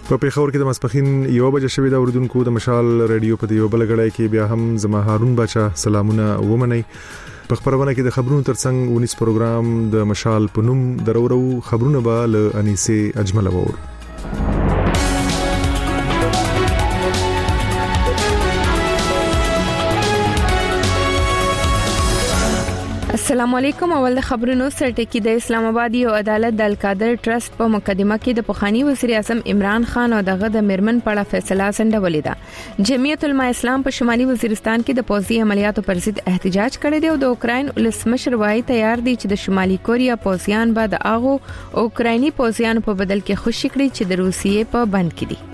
په پیښور کې د ماسپخین 1 بجې شوې د اوردونکو د مشال رادیو په یو بل غړای کې بیا هم زما هارون بچا سلامونه ومني. په خبرونه کې د خبرونو ترڅنګ ونیس پروګرام د مشال پنوم درورو خبرونه به ل انیسه اجمل وور. السلام علیکم. اول خبرونو سره کې د اسلام آباد یو عدالت د القادر ټرست په مقدمه کې د پخوانی وزیر اعظم عمران خان او دغه د میرمن په اړه فیصله سندولې ده. جمعیت العلماء اسلام په شمالي وزیرستان کې د پوځي عملیاتو پر ضد احتجاج کړی دی او د اوکراین ولسمشر وايي تیار دي چې د شمالي کوریا پوځیان به د هغه اوکرایني پوځیانو په بدل کې خوشی کړي چې د روسیې په بند کې دي.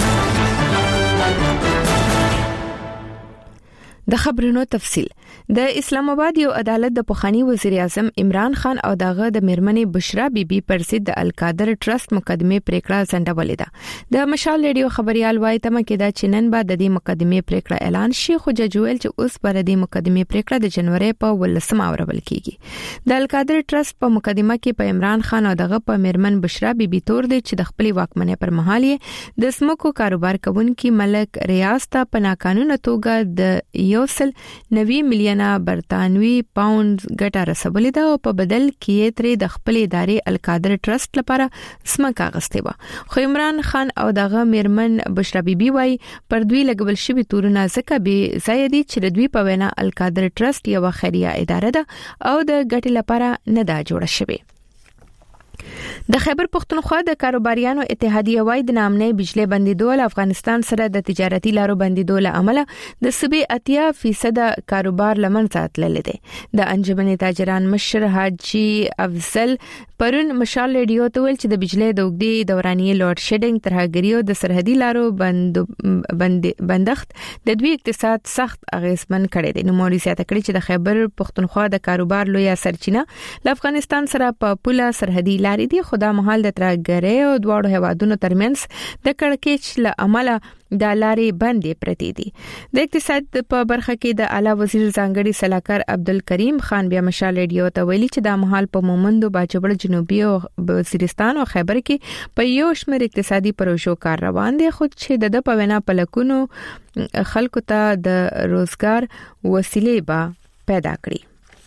د خبرونو تفصیل. د اسلام آباد یو عدالت د پخوانی وزیر اعظم عمران خان او دغه د میرمنې بشرا بیبي پر ضد د القادر ټرست مقدمه پریکړه ځنډولې ده. د مشال رادیو خبريال وایي تمه کې دا چې نن بعد د دې مقدمه پریکړه اعلان شي، خو جج ویل چې اوس پر دې مقدمه پریکړه د جنوري په 18 اورول کیږي. د القادر ټرست په مقدمه کې په عمران خان او دغه په میرمن بشرا بیبي تور دي چې د خپل واکمنۍ پر مهال یې د سمکو کاروبار کوونکي ملک ریاض ته په ناقانونه توګه د 1.9 میلیون برتانوي پاوند ګټه رسولې ده او په بدل کې ترې د خپل ادارې القادر ټرست لپاره سمکه غستې و. خو عمران خان او دغه میرمن بشرا بیبي وايي پر دوی لګول شوی تورونه ځکه به زیادي چې دوی په وینا القادر ټرست یو خیریه اداره ده او د ګټې لپاره نه دا جوړه شوی. د خیبر پختونخوا د کاروباریانو اتحادیه وايي د نامنې بجلی بندیدو له افغانستان سره د تجارتي لارو بندیدو له امله د صوبې 80% کاروبار لمنځه تللی دی. د انجمن تاجران مشر حاجی افضل پرون مشال رادیو ته ویل چې د بجلی د وګړي دوراني لوډ شیډینګ ترهګریو د سرحدي لارو بندښت د دوی اقتصاد سخت اغیزمن کړی دی. نو موري زیاته کړی چې د خیبر پختونخوا د کاروبار لوی سرچینه له افغانستان سره په پوله سرحدي لارې دي، خو دا مهال د ترهګرۍ او دواړو هوادونو ترمنځ د کړکېچ له امله د لارې بندې پرتې دي. د اقتصاد په برخه کې د اعلی وزیر ځانګړي صلاحکار عبدالکریم خان بیا مشال رادیو ته ویلي چې دا مهال په مومندو باجوړ جنوبي او وزیرستان او خیبر کې په یو شمېر اقتصادي پروژو کار روان دي، خو چې د په وینا پلکونو خلکو ته د روزګار وسیلې به پیدا کړي.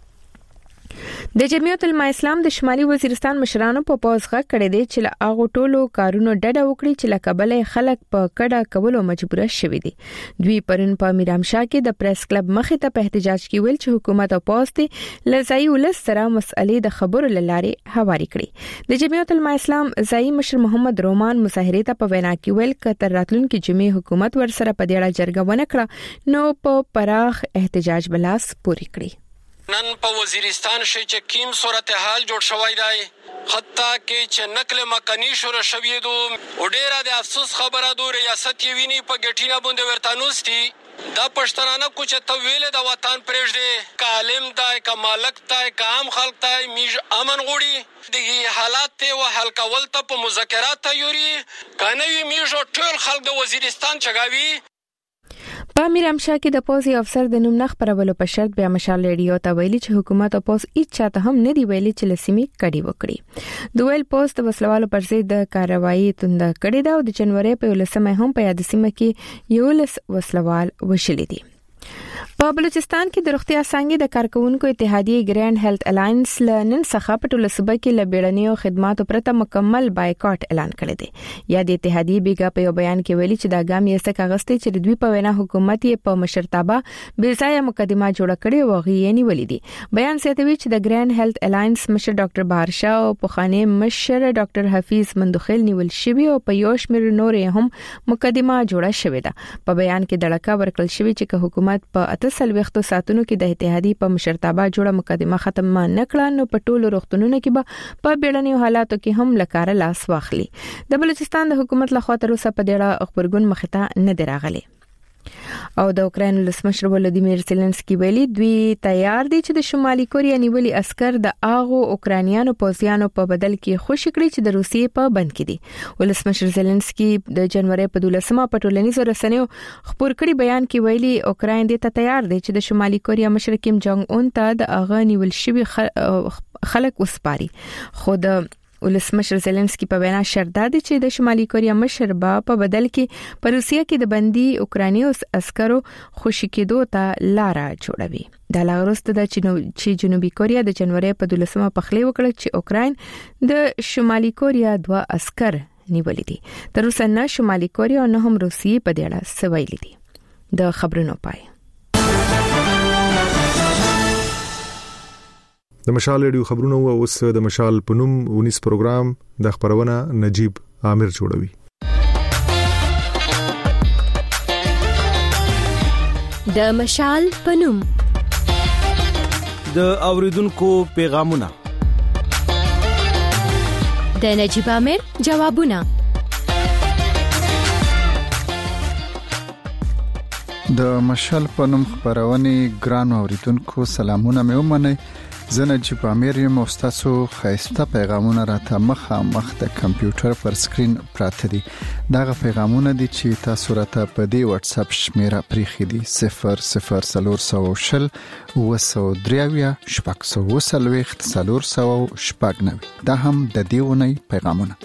د جمعیت العلماء اسلام د شمالي وزیرستان مشرانو په پوز غږ کړی دی چې له هغه ټولو کارونو ډډه وکړي چې له کبله خلک په کډه کولو مجبور شوي دي. دوی پرون په میرامشاه کې د پریس کلب مخې ته په احتجاج کې ویل چې حکومت او پوز ته لزای ولس سره مسئلې د خبرو لارې هواري کړي. د جمعیت العلماء اسلام ځای مشر محمد رومان مظاهره ته په وینا کې ویل ک تر راتلونکي جمعې حکومت ور سره په دې اړه جرګه ونه کړه نو په پراخ احتجاج بلاس پوری کړی. نن په وزیرستان شي چې کیم صورتحال جوړ شوی دی، حتی کې چې نقل مکانی شروع شوی دو او ډیره د افسوس خبره دو ریاست یې ویني په ګټینه باندې ورتانوستي دا پښتنانه کو چې ته ویلې د وطن پرېږدي کالم دای کا مالک دای کا عام خلک دای میج امن غوړي د حالات ته او حل کول ته په مذاکرات تیوري کنه میج ټول خلک د وزیرستان چغاوي. په میرامشاه کې د پوځي افسر د نوم نخ پرولو په شرط بیا مشال رادیو ته ویلي چې حکومت او پوز هیڅ چاته هم نه دی ویلي چې لسیمي کډي وکړي. دویل پوز د وسلوالو پر ضد د کاروایی توند کړي دا او د جنوري په 18 هم په یاد سیمه کې یو لس وسلوال وشلي دي. په بلوچستان کې د روغتیا څنګه د کارکونکو اتحادیه ګرینډ هیلث الاینس لنن څخه په ټوله صوبه کې لبیړنیو خدماتو پرته مکمل بایکاټ اعلان کړی دی. یا د اتحادیه بیګا په یو بیان کې ویلي چې دا ګام یې څه کاغستې چې دوی په وینا حکومت یې په مشرتابه بېځایه مقدمه جوړ کړې او غیې نیولې دي. بیان ساتوي چې د ګرینډ هیلث الاینس مشر ډاکټر بهرشاه او پخوانی مشر ډاکټر حفیظ مندوخیل نیول شوی او په یو شمېر نورې هم مقدمه جوړه شوې ده. په بیان کې دړکا ورکړل شوی چې حکومت په 8 ساعتونو کې د اتحادیې په مشرتابه جوړه مقدمه ختم نه کړه نو په ټولو روغتونونو کې به په بیړنیو حالاتو کې هم لکاره لاس واخلي. د بلوچستان د حکومت لخوا تر اوسه په ډېره خبرګون مخته نه دی راغلی. او د اوکراین ولسمشر ولادیمیر زيلنسکي ویلي دوی تیار دي چې د شمالي کوریا نیولي عسكر د اغو اوکرانیانو پوځیانو په بدل کې خوشی کړي چې د روسیې په بند کې دي. ولسمشر زيلنسکي د جنوري په 12مه په ټولنیزو رسنیو خبر کړي بیان کې ویلي اوکراین دې ته تیار دي چې د شمالي کوریا مشر کیم جونګ اون ته د اغه نیول شوی خلک وسپاري، خو د ولسمشر زيلنسکي په وینا شرط دی چې د شمالي کوریا مشر په بدل کې په روسیه کې د بندي اوکراني عسکرو خوشی کېدو ته لار جوړوي. د لاغرسته د چې جنوبي کوریا د جنوري په 12مه پخلی وکړه چې اوکراین د شمالي کوریا 2 عسكر نیولې دي. تر اوسه نه شمالي کوریا نه هم روسیې په دې اړه څه ویلي دي. د خبرونو پای. د مشال ریډیو خبرونه او اوس د مشال پنوم 19 پروګرام د خبرونه نجیب عامر جوړوي. د مشال پنوم د اوریدونکو پیغامونه، د نجیب عامر جوابونه. د مشال پنوم خبرونه ګران اوریدونکو سلامونه مې ومنئ. زه نجیب عامر یم او تاسو خاصه پیغامونه راته مخ د کمپیوټر پر سکرین پراته دي. دغه پیغامونه دي چې تاسو راته په دې واتس اپ شمیره پریخي دي 00400 وسودریاویا شپږ 490 دا هم د دیونی پیغامونه.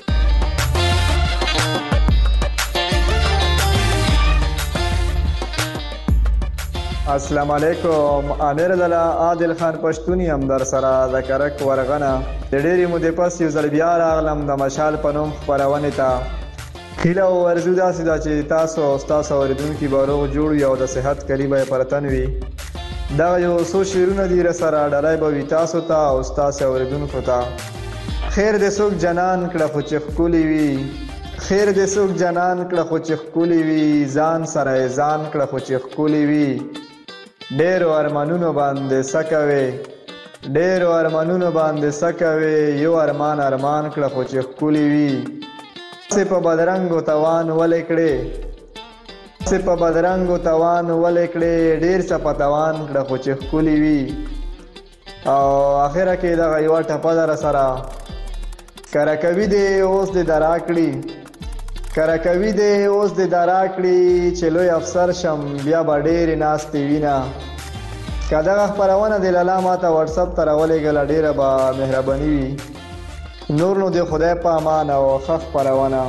السلام علیکم. امیر دلا عادل خان پښتوني هم در سره د کرک ورغنه د ډېری مودې پس یو ځل بیا راغلم د مشال پنوم خبرونه ته. هیله ورزو داسې دا چې تاسو اوریدونکو به روغ جوړ یو د صحت کلیبه پرتن وي. دا یو څو شیرونه دي سره ډلای به وي تاسو ته او تاسو اوریدونکو ته. خیر دې څوک جنان کړه خو چې خولي وي، خیر دې څوک جنان کړه خو چې خولي وي، ځان سره ځان کړه خو چې خولي وي. ډېر ارمانونو باندې سکوي، ډېر ارمانونو باندې سکوي، یو ارمان کړه خو چې خولي وي. څه په بدرنګو توان ولې کړې، څه په بدرنګو توان ولې کړې، ډېر څه په توان کړه خو چې خولي وي. او اخره کې دا یو ټپه در سره کړه کوي دې اوس دې دراکړي، کړه کوي دې اوس دې دراکړي، چې لوی افسر شم بیا به ډېر ناستې وینا. که دغه خبرونه د لاله ماته واتس اپ ته راولېږله ډېره به مهرباني وي. نور نو د خدای په امان او ښه خبرونه.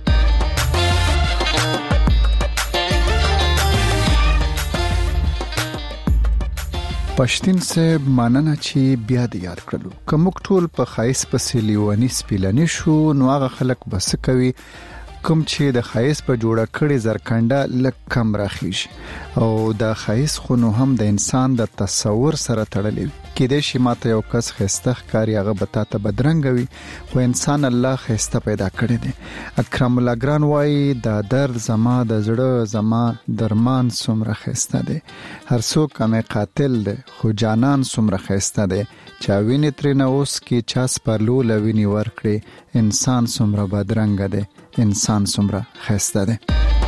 پښتين صاحب مننه چې بیا د یاد کړلو. کوم ټول په خایس په لیونی سپیلنی شو نو هغه خلک بس کوي کوم چې د خایس په جوړه کړي زرکنده لک کم راخیږي او د خایس خو نو هم د انسان د تصور سره تړلې کېدې شي. ماته یو کس خسته ښکاري هغه به ته بدرنګوي خو انسان الله خسته پیدا کړی دی. اکرم الله ګران وایي د درد زما د زړه زما درمان څومره خسته دی، هر څوک مې قاتل دی خو جانان څومره خسته دی. چا ویني ترنه اوس کې چا سپرلو لویني ورکړي، انسان څومره بدرنګ دی، انسان څومره خسته دی.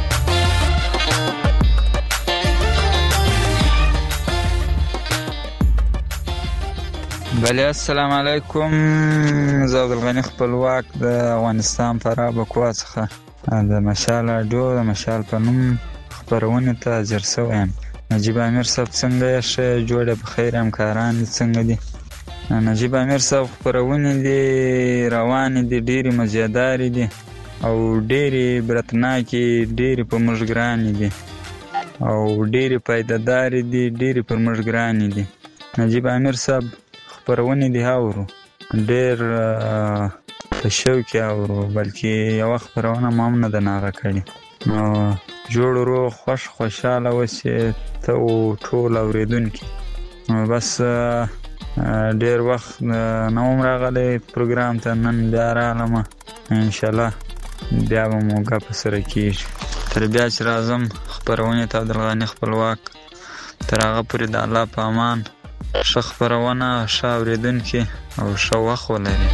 بله السلام علیکم. زه عبدالغنی خپلواک د افغانستان فراه بکوا څخه د مشال راډیو د مشال په نوم خپرونې ته حاضر شوی یم. نجیب عامر صاحب څنګه یې؟ ښه جوړ بخیر، همکاران دې څنګه دي؟ نجیب عامر صاحب خپرونې دي روانې دي، ډېرې مزیدارې دي او ډېرې برتناکې، ډېرې په موږ ګرانې دي او ډېرې پایده‌دارې دي، ډېرې پر موږ ګرانې دي. نجیب عامر صاحب خبرونه دي اورو، ډېر په شوق اورو، بلکې یو خبرونه ما هم نه ده ناغه کړې. نو جوړ روغ خوشاله اوسې ته او ټول اوریدونکي. بس ډېر وخت نه وم راغلی پروګرام ته، نن بیا راغلم، انشاءالله بیا به مو ګپه سره کېږي. تر بیا چې راځم خپرونې ته عبدالغني خپلواک، تر هغه پورې د الله په امان، ښه خپرونه، ښه اوریدونکي او ښه وخت ولري.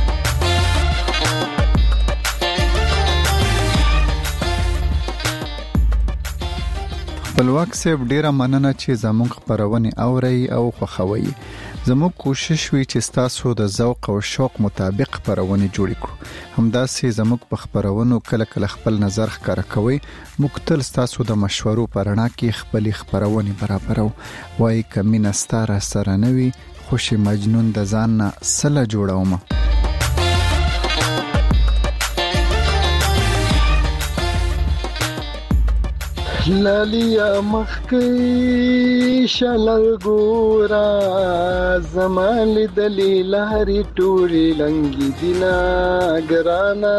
خپلواک صاحب ډیره مننه چې زموږ خبرونه اوري او خوښوي. زموږ کوشش وی چې تاسو د ذوق او شوق مطابق خبرونه جوړ کړو. همداسې زموږ په خبرونو کله خپل نظر ښکاره کوي. موږ تل تاسو د مشورو پرنا کې خپل خبرونه برابرو. وای کمینه ستاره سره نوي خوشي مجنون د ځان نه سله جوړوم. لالیا مخکی شلل ګورا زمال دلیلاری ټوری لنګی دینا ګرانا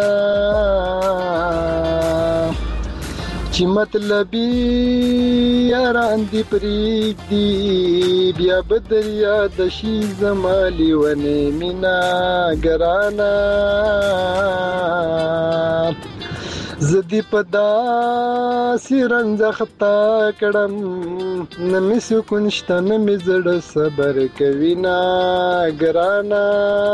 چې مطلبي یاران دی پریک دی بیا بدریا د شي زمالي ونه مینا ګرانا زدی پدا سیرنځ خطا کړم نمی سکون شته نمی زړه صبر کوي نا ګرانا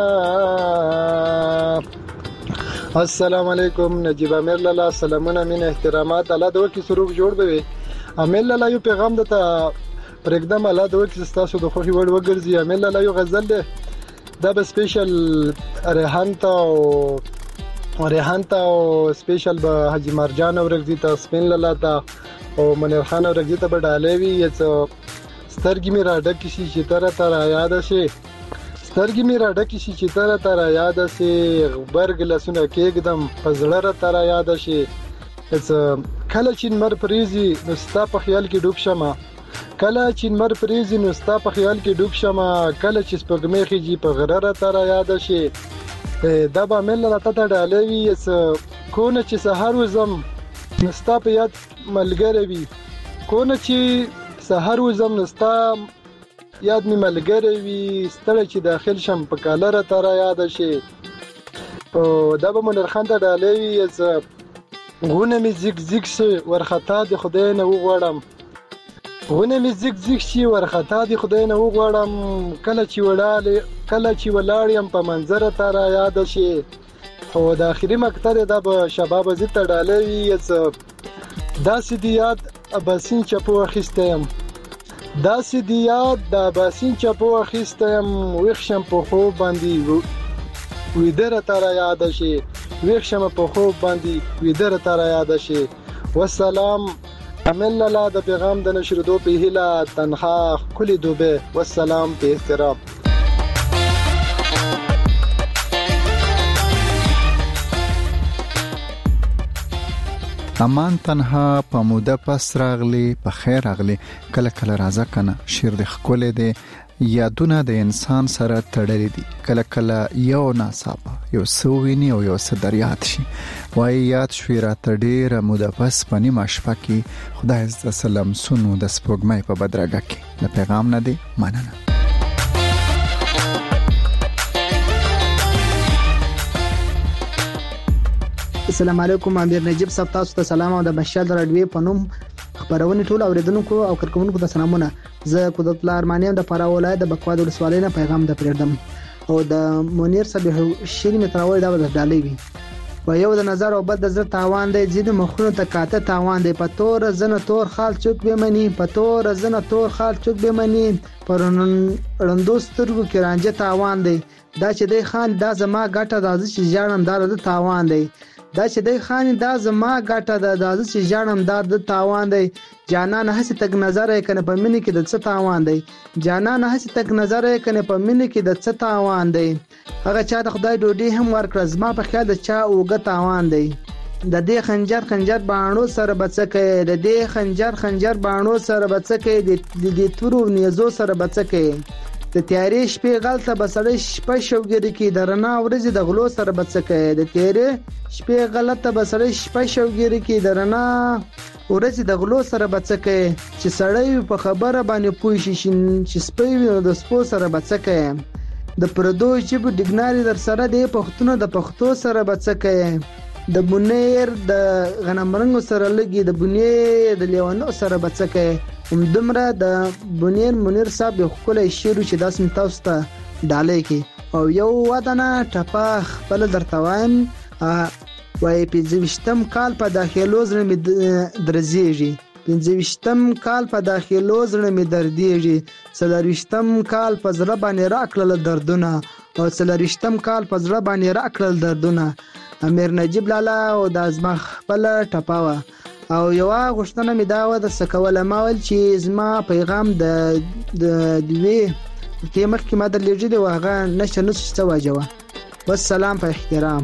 السلام علیکم نجیب امیر لالا سلامونه من احترامات الله دوه کی سروک جوړ به امیر لالا یو پیغام دته پرېږدم الله دوه کی تاسو د خوخي وړ وګرځي امیر لالا یو غزل ده دا به سپیشل ریحانتا او سپیشل به حاجی مرجان اورګزی ته سپین لالا ته او منیر خان اورګزی ته به ډالېوي یڅ سترګې می را ډکې شي چې تر یاد شي سترګې می را ډکې شي چې تر یاد شي غبرګ لسونه کېږدم پزړه را تر یاد شي یڅ کله چې مر پریزي نو ستا په خیال کې ډوب شمه کله چې مر پریزي نو ستا په خیال کې ډوب شمه کله چې سپګمې خيږي په غره را تر یاد شي دا به مل لا ته ډالېوي کونه چې سحر وزم نستا په یاد ملګری وي کونه چې سحر وزم نستا یاد می ملګری وي ستړی چې داخل شم په کالر تر یاد شي او دا به منیر خان ته ډالېوي غونه می زیګ زیګ شي ورخطا د خدای نه وغواړم غونه می زیګ زیګ شي ورخطا د خدای نه وغواړم کله چې ولاړ يم په منظر تر یاد شي او د اخري مقطع دا به شباب زیت ډالېوي داسې دی یاد اباسین چپو اخیستم داسې دی یاد د اباسین چپو اخیستم وښم په خوب باندې ویدر تر یاد شي وښم په خوب باندې ویدر تر یاد شي والسلام امل لالا د پیغام د نشر دو په هله تنها کلی دوبه والسلام په احترام امان تنها په موده پس راغلی په خیر راغلی کله کله راځه کنه شیر د خکولې دی یادونه د انسان سره تړلې دي کله کله یو ناڅاپه یو سوویني او یو صدریات شي وای یاد شوی را تډیر موده پس پنی ماشپه کی خدای عز سلام سونو د سپوږمۍ په بدرګه کې د پیغام نه دی مننه السلام علیکم امیر نجیب صاحب تاسو ته سلام او د مشال رادیو په نوم خبرونه ټول اوریدونکو او کارکونکو ته سلامونه زه قدرت الله ارمانیم د فراه ولایت د بکواد ولسوالۍ نه پیغام د پردم او د منیر صاحب شری متراوي دا د ډالېوي و یو د نظر او بد د زړه تاوان دی ځینې مخونو ته کاته تاوان دی په تور زنه تور خال چوک به منی په تور زنه تور خال چوک به منی پرندو سترګو کې رانجه تاوان دی دا چې دی خان دا زما ګټه د چې ژړم دا د تاوان دی دا چې دی خان دا زما ګټه د چې ژړم دا د تاوان دی جانان هڅه تک نظر کنه په منی کې د څه تاوان دی جانان هڅه تک نظر کنه په منی کې د څه تاوان دی هغه چا د خدای ډوډۍ هم ورکړه زما په خیال د چا اوګه تاوان دی د دې خنجر باڼو سره بچکه د دې خنجر باڼو سره بچکه د دې تورو نيزو سره بچکه د تیارې شپې غلطه بسړې شپه شوګری کې درنا ورځې د غلو سره بچکه د تیارې شپې غلطه بسړې شپه شوګری کې درنا ورځې د غلو سره بچکه چې سړی په خبره باندې پوي شي چې سپي د سپو سره بچکه د پردو چې په ډیګناري در سره د پښتون د پښتو سره بچکه د بنیر د غنمرنګ سره لګي د بنیر د لیوانو سره بچکه همدمره د بنیر منیر صاحب خپل شعر چې داسم تاسو ته ډالې کی او یو ودانه ټپه خپل درتوایم وای 25م کال په داخلو زړه می درځيږي 25م کال په داخلو زړه می درديږي 30م کال په زړه باندې راکړل دردونه او 30م کال په زړه باندې راکړل دردونه امیر نجیب لالا او د ازما خپل ټپاوه او یو غوښتنه می دا و د سکول ماول چې زما پیغام د دوی تیمخ کې ماده لېږي دی واغه نشه څه واجوه والسلام په احترام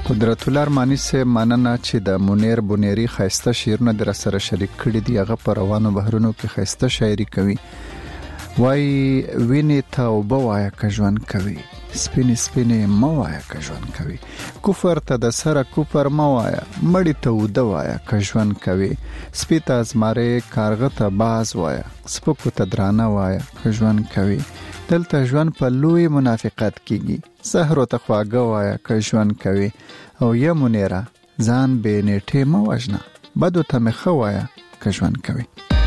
قدرت الله ارمانی سے مننه چې د منیر بنيري خيسته شعرونه در سره شریک کړي دی. هغه پر روانو بهرونو کې خيسته شاعري کوي. وای ویني توبه وایا که ژوند کوي، سپینې سپینې موایا که ژوند کوي، کفر ته د سره کفر موایا، مړی ته وده وایا که ژوند کوي، سپی ته ازماره کارغه ته باز وایا، سپکو ته درانه وایا که ژوند کوي. دلته ژوند په لوی منافقت کیږي، سحر ته خواږه وایا که ژوند کوي. او یا منیره ځان به نیټه مو وژنه، بدو ته مخه وایا که ژوند کوي.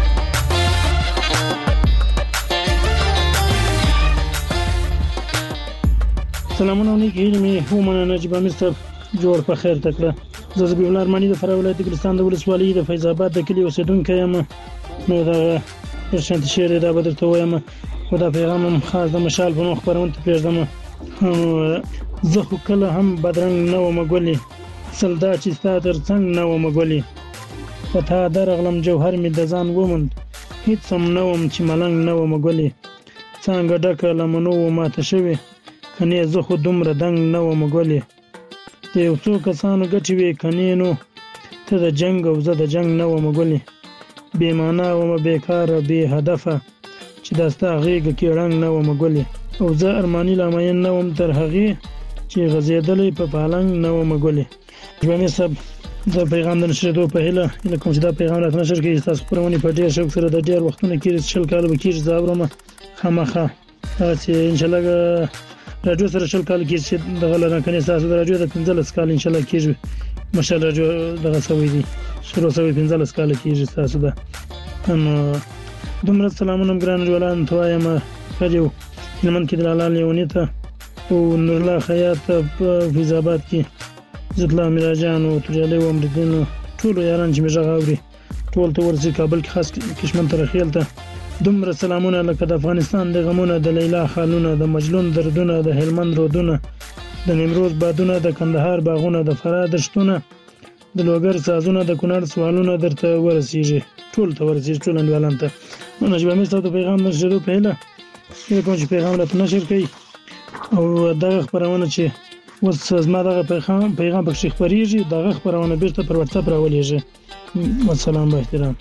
سلامونه علیکم. علمي همونه نجيب امیر صاحب جوړ په خیر تکړه. زه زبیح الله ارمانی د فراه ولایت ګلستان د ولسوالۍ د فیض آباد د کلی اوسیدونکی یم. نو دا شانت شعر دا به درته وایم او دا پیغام هم خاص د مشال په نوم خبرونه ته پرېږدم. زه خو کله هم بدرنګ نه وم ګلې، سلدا چې ستا تر څنګ نه وم ګلې، په تا درغلم جوهر مې د ځان وموند، هېڅ هم نه وم چې ملنګ نه وم ګلې، څانګه ډکه له منو و ماته شوې، کنې زه خو دومره دنګ نه وم ګلې. د یو څو کسانو ګټې وې کنې نو ته د جنګ او زه د جنګ نه وم ګلې، بې معنا وم بېکاره بې هدفه چې دا ستا غېږه کې ړنګ نه وم ګلې، او زه ارماني لامین نه وم تر هغې چې غځېدلی په پالنګ نه وم ګلې. ژوندي صاحب دا پیغام د نشرېدو په هیله کوم چې دا پیغام راته نشر کړي. ستاسو خپرونې په ډېر شوق سره د ډېر وختونه کېږي، 20 کاله به کېږي زه اورم خامخا چې انشاءالله راډیو سره 20 کال کېږي چې دغه لرنکنې ستاسو د راډیو د 15 کال انشاءالله کېږي. ماشاءالله راډیو دغه سوی دي شروع سوی 15 کال کېږي ستاسو ده. نو دومره سلامونه ګران جوړان ته وایم. راډیو هلمند کې د لالان لیونی ته او نور الله خیاط په فیض آباد کې زدلا میراجان او تجالی و امردین ټول یاران چې مې غاوري ټول ته ورځي کابل کې خاص کشمن ترخیل ته دومره سلامونه لکه د افغانستان د غمونه، د لیلا خالونه، د مجلون دردونه، د هلمند رودونه، د نیمروز بادونه، د کندهار باغونه، د فراه دشتونه، د لوګر سازونه، د کونړ سوالونه درته ورسیږي، ټول ته ورسیږي، ټول انډیوالان ته. نجیب امیر صاحب د پیغام نشریدو په هیله کوم چې پیغام راته نشر کړي او دغه خبرونه چې اوس زما دغه پیغام پکې خبرېږي دغه خبرونه بیرته پر واتساپ راولېږي. والسلام با احترام.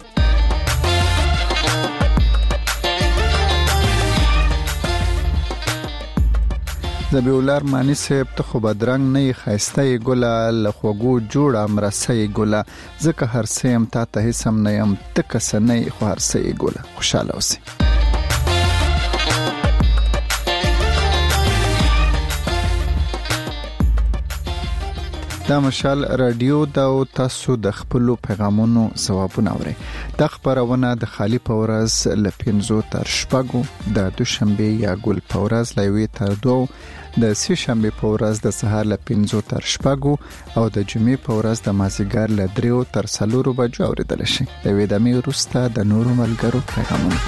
زبیح الله ارمانی صاحب ته خو بدرنګ نه خایسته ګله لخوګو جوړه مرسي ګله، ځکه هر سیم تا ته هیڅم نه يم تک سنې خو هر سي ګله. خوشاله اوسئ. دا مشال رادیو دا او تاسو د خپل پیغامونو ثوابونه اورئ. د خبرونه د خالی پورز ل 5 تر شپږو، د دوشنبه یا ګل پورز لوي تر 2، د سه شنبه پورز د سهار ل 5 تر شپږو او د جمعې پورز د مازیګر ل 3 تر 4 بجو اوریدل شي. د وېدمې وروسته د نورو ملګرو پیغامونه.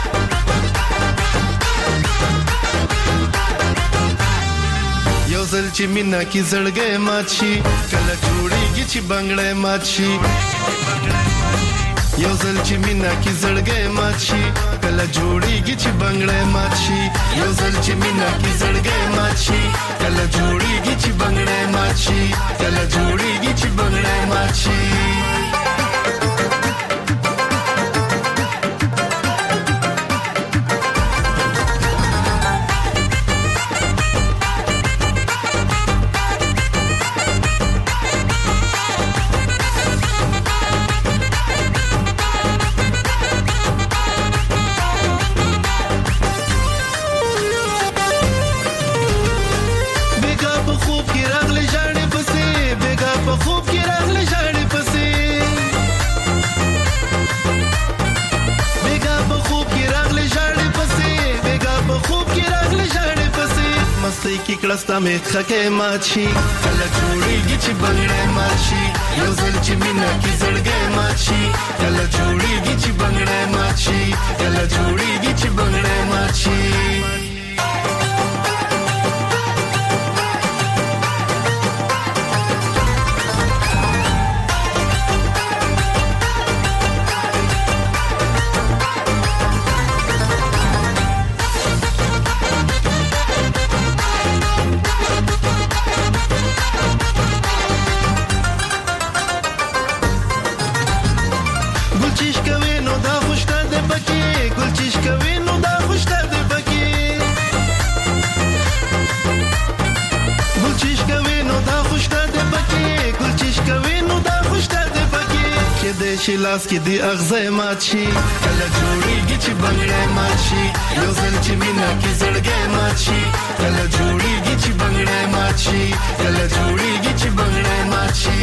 یو ځل چې مینا کې زړګې مات شي، کله جوړیږي چې بنگړې مات شي. یو ځل چې مینا کې زړګې مات شي، کله جوړیږي چې بنگړې مات شي. یو ځل چې مینا کې زړګې مات شي، کله جوړیږي چې بنگړې مات شي، کله جوړیږي چې بنگړې مات شي. کړستا مې خکه مات شي، کله جوړیږي چې بنگړې مات شي. یو ځل چې مینا کې زړګې مات شي، کله جوړیږي چې بنگړې مات شي، کله جوړیږي چې بنگړې مات شي. شي لاس کې دی اغزه مات شي کله جوړیږي چې بنگړې مات شي یو ځل چې مینا کې زړګې مات شي کله جوړیږي چې بنگړې مات شي کله جوړیږي چې بنگړې مات شي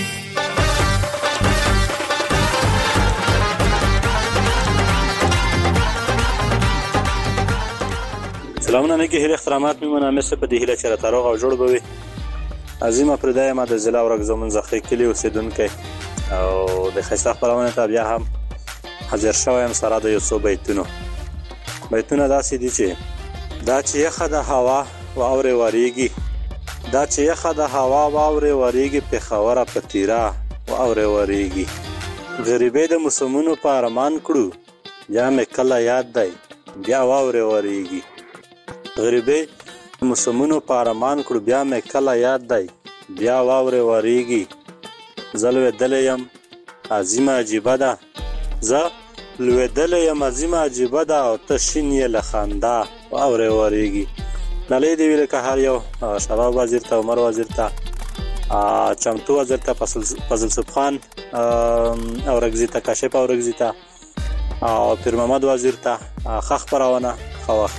سلامونه نیکی هیله احترامات میمونه مثل په دې هیله چې راته روغ او جوړ به وي عظیمه پردای ما د ضلع ورکزمون زخی کلی اوسیدونکی او د ښایسته خپرونې ته بیا هم حاضر شوی یم سره د یو څو بیتونو داسې دي چې دا چې یخه د هوا واورې وریږي دا چې یخه د هوا واورې وریږي پېښوره په تیره واورې وریږي غریبۍ د موسمونو په ارمان کړو بیا مې کله یاد دی بیا واورې وریږي غریبۍ موسمونو په ارمان کړو بیا مې کله یاد دی بیا واورې وریږي زه لوېدلی یم عظیمه عجیبه ده زه لوېدلی یم عظیمه عجیبه ده او ته شین یې له خندا واورې وریږي نلۍ دې وي لکه هر یو شباب وزیر ته عمر وزیر ته چمتو وزیر ته فضل صبحان اورکزي ته کاشف اورکزي ته او پیر محمد وزیر ته ښه خپرونه ښه وخت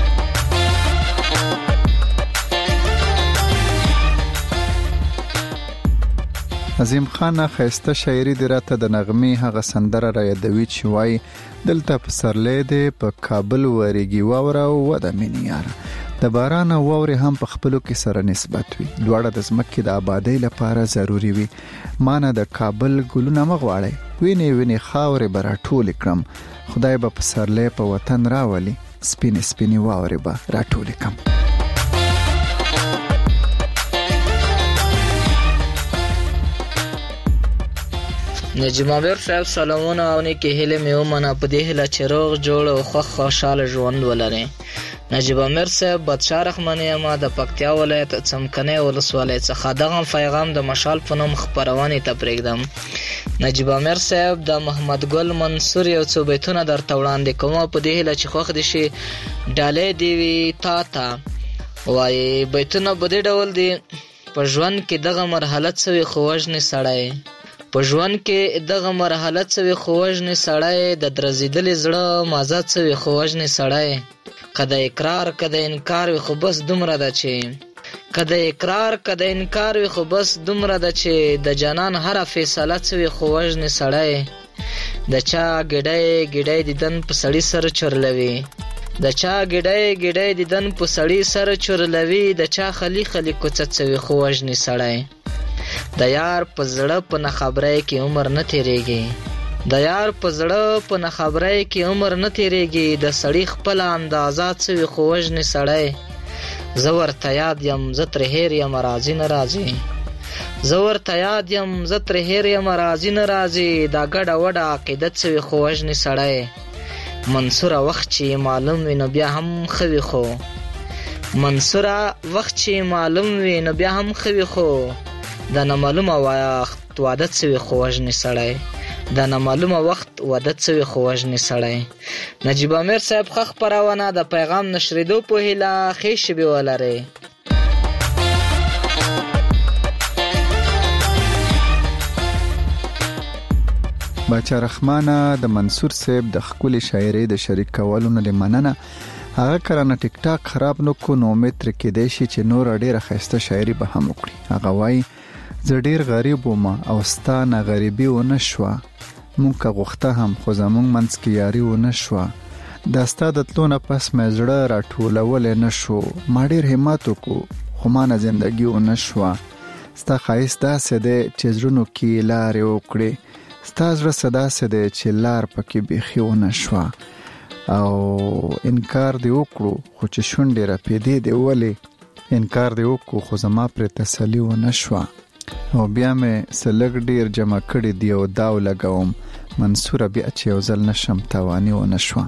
عظیم خان خیسته شاعري دی راته د نغمې هغه سندره را یادوي چې وای دلته په سرلې دی په کابل وریږي واوره او د مینې یاره د باران او واورې هم په خپلو کې سره نسبت وي دواړه د ځمکې د آبادۍ لپاره ضروري وي مانه د کابل ګلونه مغواړي ویني خاورې به راټولې کړم خدای به په سرلې په وطن راولي سپینې واورې به راټولې کړم نجیب عامر صاحب سلامونه او نیکی هیله مې ومنه په دې هیله چې روغ جوړ او خوشاله ژوند ولرئ نجیب عامر صاحب بادشاه رحماني ما د پکتیا ولایت څمکنۍ ولسوالۍ څخه دغه پیغام د مشال په نوم خپرونې ته پرېږدم نجیب عامر صاحب د محمد ګل منصور یو څو بیتونه درته وړاندې کوم په دې هیله چې خوښ دي شي ډالۍ دی وي تا وایي بیتونه په دې ډول دي په ژوند کې دغه مرحله څوي خو وژنې سړی په ژوند کې دغه مرحله څوي خو وژنې سړی د درزېدلې زړه مازه څوي خو وژنې سړی که د اقرار که د انکار وي خو بس دومره ده چې که د اقرار که د انکار وي خو بس دومره ده چې د جانان هره فیصله څوي خو وژنې سړی د چا ګډۍ دیدن په سړي سر چورلوي د چا ګډۍ دیدن په سړي سر چورلوي د چا خلی کوڅه څوي خو وژنې سړی د یار په زړه په نه خبرۍ کې عمر نه تیریږي د یار په زړه په نه خبرۍ کې عمر نه تیریږي د سړي خپل اندازه څوي خو وژنې سړی زه ورته یاد یم زه ترې هېر یم راځي نه راځي زه ورته یاد یم زه ترې هېر یم راځي نه راځي دا ګډه وډه عقیده څوي خو وژنې سړی منصوره وخت چې معلوم وي نو بیا هم ښه وي خو منصوره وخت چې معلوم وي نو بیا هم ښه وي خو د نامعلومه وخت واده څوي خو وژنې سړی د نامعلومه وخت واده څوي خو وژنې سړی نجیب عامر صاحب ښه خپرونه د پیغام نشریدو په هیله ښې شېبې ولرئ باچا رحمانه د منصور صاحب د ښکلې شاعرۍ د شریک کولو نه مننه هغه کرانه ټیک ټاک خراب نو کو نو متر کې دی چې نور ډیره خسته شاعري به هم وکړي هغه وای زه ډیر غریب وم او ستانه غریبي ونه شوه مونږ غوښته هم خو زمونږ منځ کې یاري ونه شوه دا ستا د تلو نه پس مې زړه راټولولی نه شو ما ډیر همت وکړو خو ما نه زندګي ونه شوه ستا ښایست داسې دی چې زړونو کې لارې وکړې ستا زړه څه داسې دی چې لار پکې بیخي ونه شوه او انکار دی وکړو خو چې شونډې رپېدې دی ولې انکار دی وکړو خو زما پرې تسلي ونه شوه او بیا مې سلګ ډیر جمع کړي دی او داو لګوم منصوره بیا چې یو ځل نشم توانی ونه شوه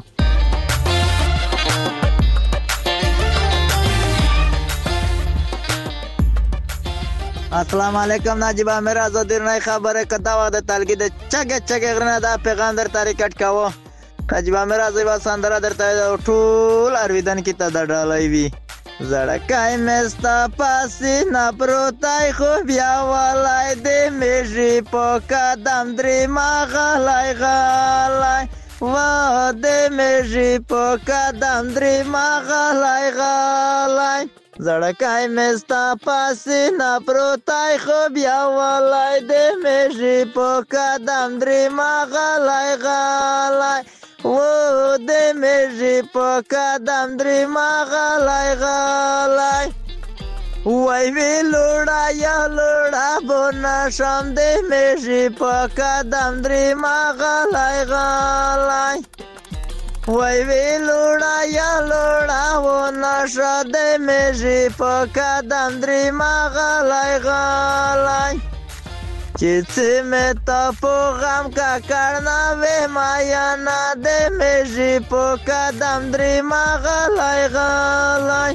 السلام علیکم نجیب عامر آزادیر نه خبره کدا و د تلګي د چګ غرنه دا پیغام در طریقټ کاوه نجیب عامر آزادی سندره درته ټول ارویدن کې ته ډالای وی زړکای مستا پاسی نا پروتای خو بیا ولای دې میږي په قدم درې ما غلای غلای و دې میږي په قدم درې ما غلای غلای زړکای مستا پاسی نا پروتای خو بیا ولای دې میږي په قدم درې ما غلای غلای و دې میږي په قدم درې ما غلای غلای وای وی لوړا یا لوړا بونا شم دې میږي په قدم درې ما غلای غلای وای وی لوړا یا لوړا بونا شم دې میږي په قدم درې ما غلای غلای چې څه مې تا په غم کا کړنا وې مایا نه دې میږي په قدم درې ما غلای غلای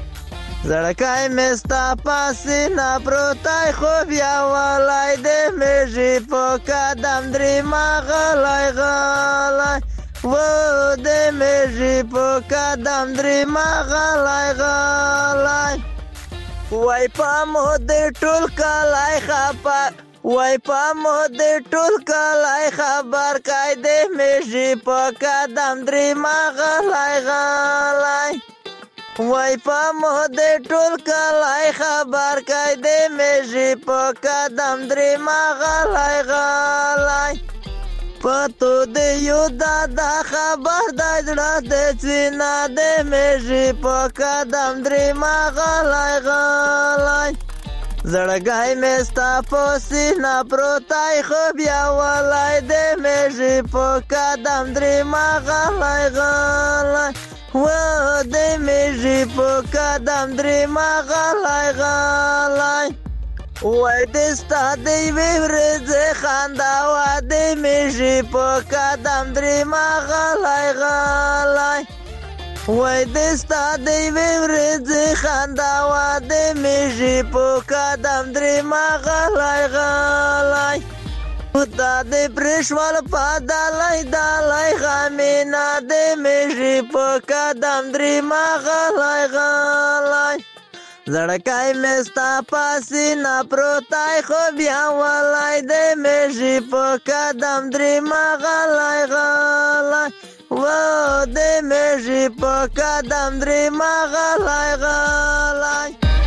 زړکای مستا پاسی نا پروتای خو بیا ولای دې میږي په قدم درې ما غلای غلای و دې میږي په قدم درې ما غلای غلای وای پامو دې ټول کلای خپه وای پامو دې ټول کلای خبر کای دې میږي په قدم درې ما غلای غلای وای پامو دې ټول کلای خبر کای دې میږي په قدم درې ما غلای غلای پتو دې یو دادا خبر دایړه دې څینا دې میږي په قدم درې ما غلای غلای زړګای مستا پوسی نا پروتای خو بیا ولای دې میږي په قدم درې ما غلای غلای و دې میږي په قدم درې ما غلای غلای وای دې ستا دې ورځې خندا و دې میږي په قدم درې ما غلای غلای وای دې ستا دې ورځې خندا و دې میږي په قدم درې ما غلای غلای دا دې پرشوال پادلای دلای غمینا دې میږي په قدم درې ما غلای غلای زړکای مستا پاسی نا پروتای خو بیا ولای دې میږي په قدم درې ما غلای غلای و دې میږي په قدم درې ما غلای غلای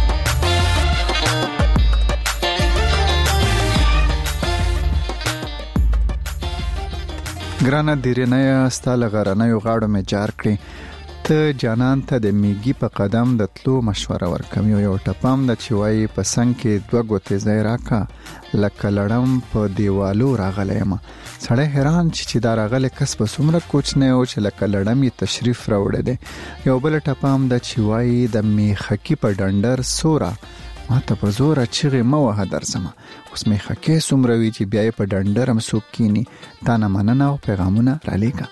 ګرانه دیرنه ستاله غرانه یو غاړو مې جار کړی ته جانان ته د میګي په قدم د تلو مشوره ورکم یو ټپام د چوي په څنګ کې دوه ګوتې ځای راکا لکه لړم په دیوالو راغلم سړی حیران چې دا راغله کس په سمره کوچنه او چې لکه لړم یې تشریف راوړی دی یو بل ټپام د چوي د میخکی په ډندر سورا ما ته په زور چیغې مو وه درسمه اوس میخکی سمره وی چې بیا په ډندر هم سوق کینی تا نه مننه او پیغامونه را لیکه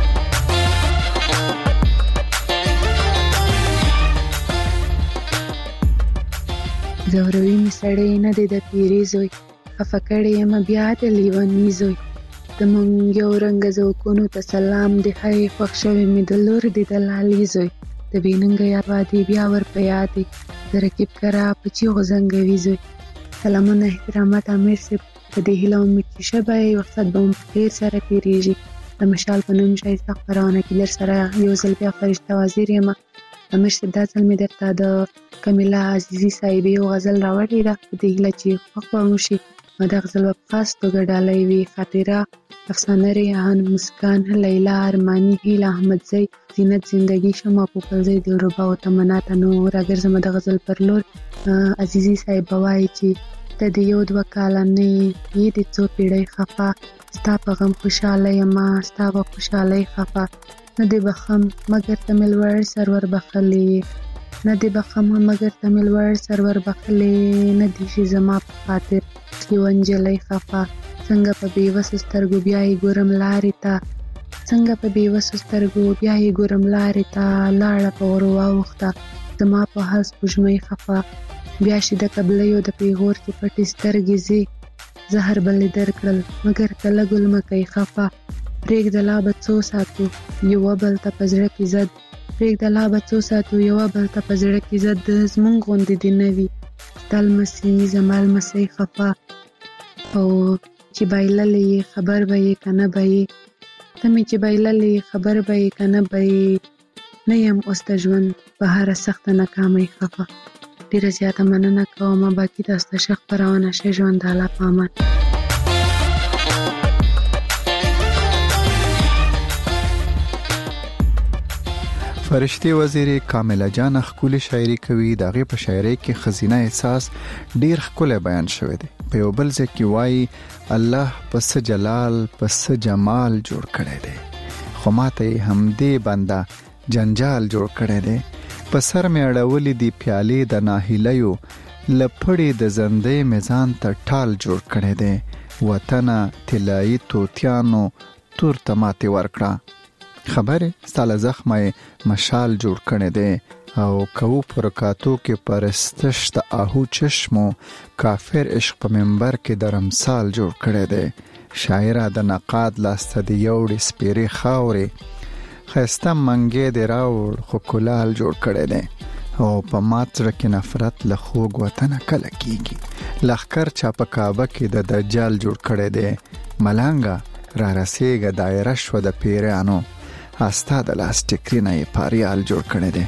زوروي می سړی نه دی د پیری زوی افکړې یم بیا د لیونی زوی د مونږ یو رنګ زوکونو ته سلام دی هی خوښ شوی می د لور دی د لالي زوی د بیننګ یاد وادي بیا ور پیاتې د رکیب کرا پچی غزنګوي زوی سلامونه احترامات امیر سي په دې هیله مې چې شبای وخت به خیر سره تیریږي د مشال په نوم شایسته خبرونه کې لر سره یو ځل بیا فرشته وزیر یم امیر سي دا ځل مې درته د کمیلا عزیزی صاحب یو غزل راوړی دا په دې هیله چې خوښ ومشي دا غزل په خاص توګه ډالۍ وی خاطره افسانه ریحان مسکان لیلا ارمانی هیله احمدزی زینت زندگی شما پوپلزی دلربا او تمنا تنو راګرځم د غزل پر لور عزیزی صاحب وایي چې ته د یو دوه کالنې یې د څو پیړۍ خفا ستا په غم خوشاله یما ستا په خوشالۍ خفا نه دی بخم مگر تمل ور سرور بخلی نه دی بخم مگر تمل ور سرور بخلی نه دی شي زما په خاطر یونجلې خفا څنګه په بیوس سترګو بیا یې ګورم لارې ته څنګه په بیوس سترګو بیا یې ګورم لارې ته لاړه په ور واوخته زما په حس پښمې خفا بیا شي د قبلیو د پیغور چې پټې سترګې زی زهر بلې درکړل مگر کله ګل مکې خفا پرېږده لا به څو ساتو یو بل ته په زړه کې زد پرېږده لا به څو ساتو یوه بل ته په زړه کې عزت د زمونږ غوندې دې نه وي ستا لمسي زما لمسی خفه او چې بایللې یې خبر به یې که نه به یې ته مې چې بایللې خبر به یې که نه به یې نه یم اوس د ژوند په هره سخته ناکامۍ خفه ډېره زیاته مننه کومه باقي تاسو ته ښه خپرونه شه ژوند د الله په امان. فرشتي وزیرې کامله جان ښکلې شاعري کوي. د هغې په شاعرۍ کې ښځینه احساس ډېر ښکلی بیان شوی دی. په یو بل ځای کې وایي الله په څه جلال په څه جمال جوړ کړی دی خو ماته یې همدې بنده جنجال جوړ کړی دی. په سر مې اړولې دي پیالې د ناهیلیو له پړې د زندې مې ځان ته ټال جوړ کړی دی. وطنه طلایي طوطیانو تور ته ماتې ورکړه خبرې ستا له زخمه مشال جوړ کړی دی. او کوو پر کاتو کې پرستش د آهو چشمو کافر عشق په منبر کې د رمسال جوړ کړی دی. شاعره د نقاد لاسته د یوړې سپیرې خاورې ښایسته منګې دې راوړ خو کلال جوړ کړی دی. او په مات زړه کې نفرت له خوږ وطنه کله کیږي لښکر چا په کعبه کې د دجال جوړ کړی دی. ملنګه را رسېږه دایره شوه د پیریانو استا د لاس ټکري نه یې پاریال جوړ کړی دی.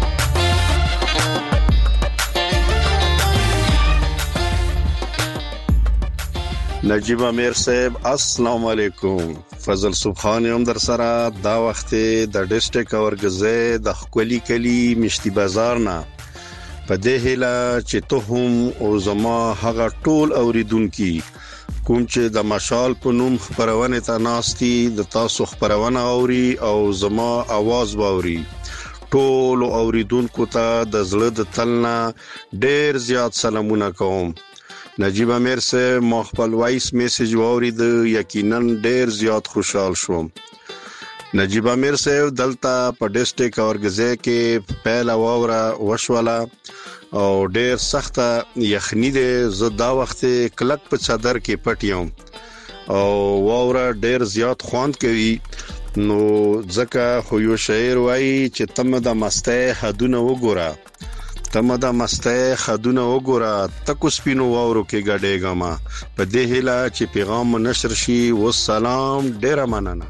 نجیب امیر صاحب السلام علیکم. فضل سبحان هم در سره دا وخت د ډیسټریکټ اورګزه د خولي کلی مشتي بازار نه په دې هله چې ته هم او زما هغه ټول اوریدونکو کوم چې د مشال په نوم خبرونه ته ناشتي د تاسو خبرونه اوري او زما आवाज باوري ټول اوریدونکو ته د زړه د تلنا ډېر زیات سلامونه کوم. نجیب امیر سے مخبل وایس میسج وورید یقینا ډیر زیات خوشحال شوم. نجیب امیر سے دلتا په ډیسټریکټ اورګزه کې پهلا ووره وشولا او ډیر سخته یخنی ده. زه دا وخت کلک په صدر کې پټیوم او ووره ډیر زیات خوند کوي. نو ځکه خو یو شاعر وایي چې تم د مسته حدونه وګوره تمه دا مسته خدونه وګوره تکو سپینو واورو کې غډېګه ما په دې هله چې پیغام نشر شي. والسلام ډیر مننه.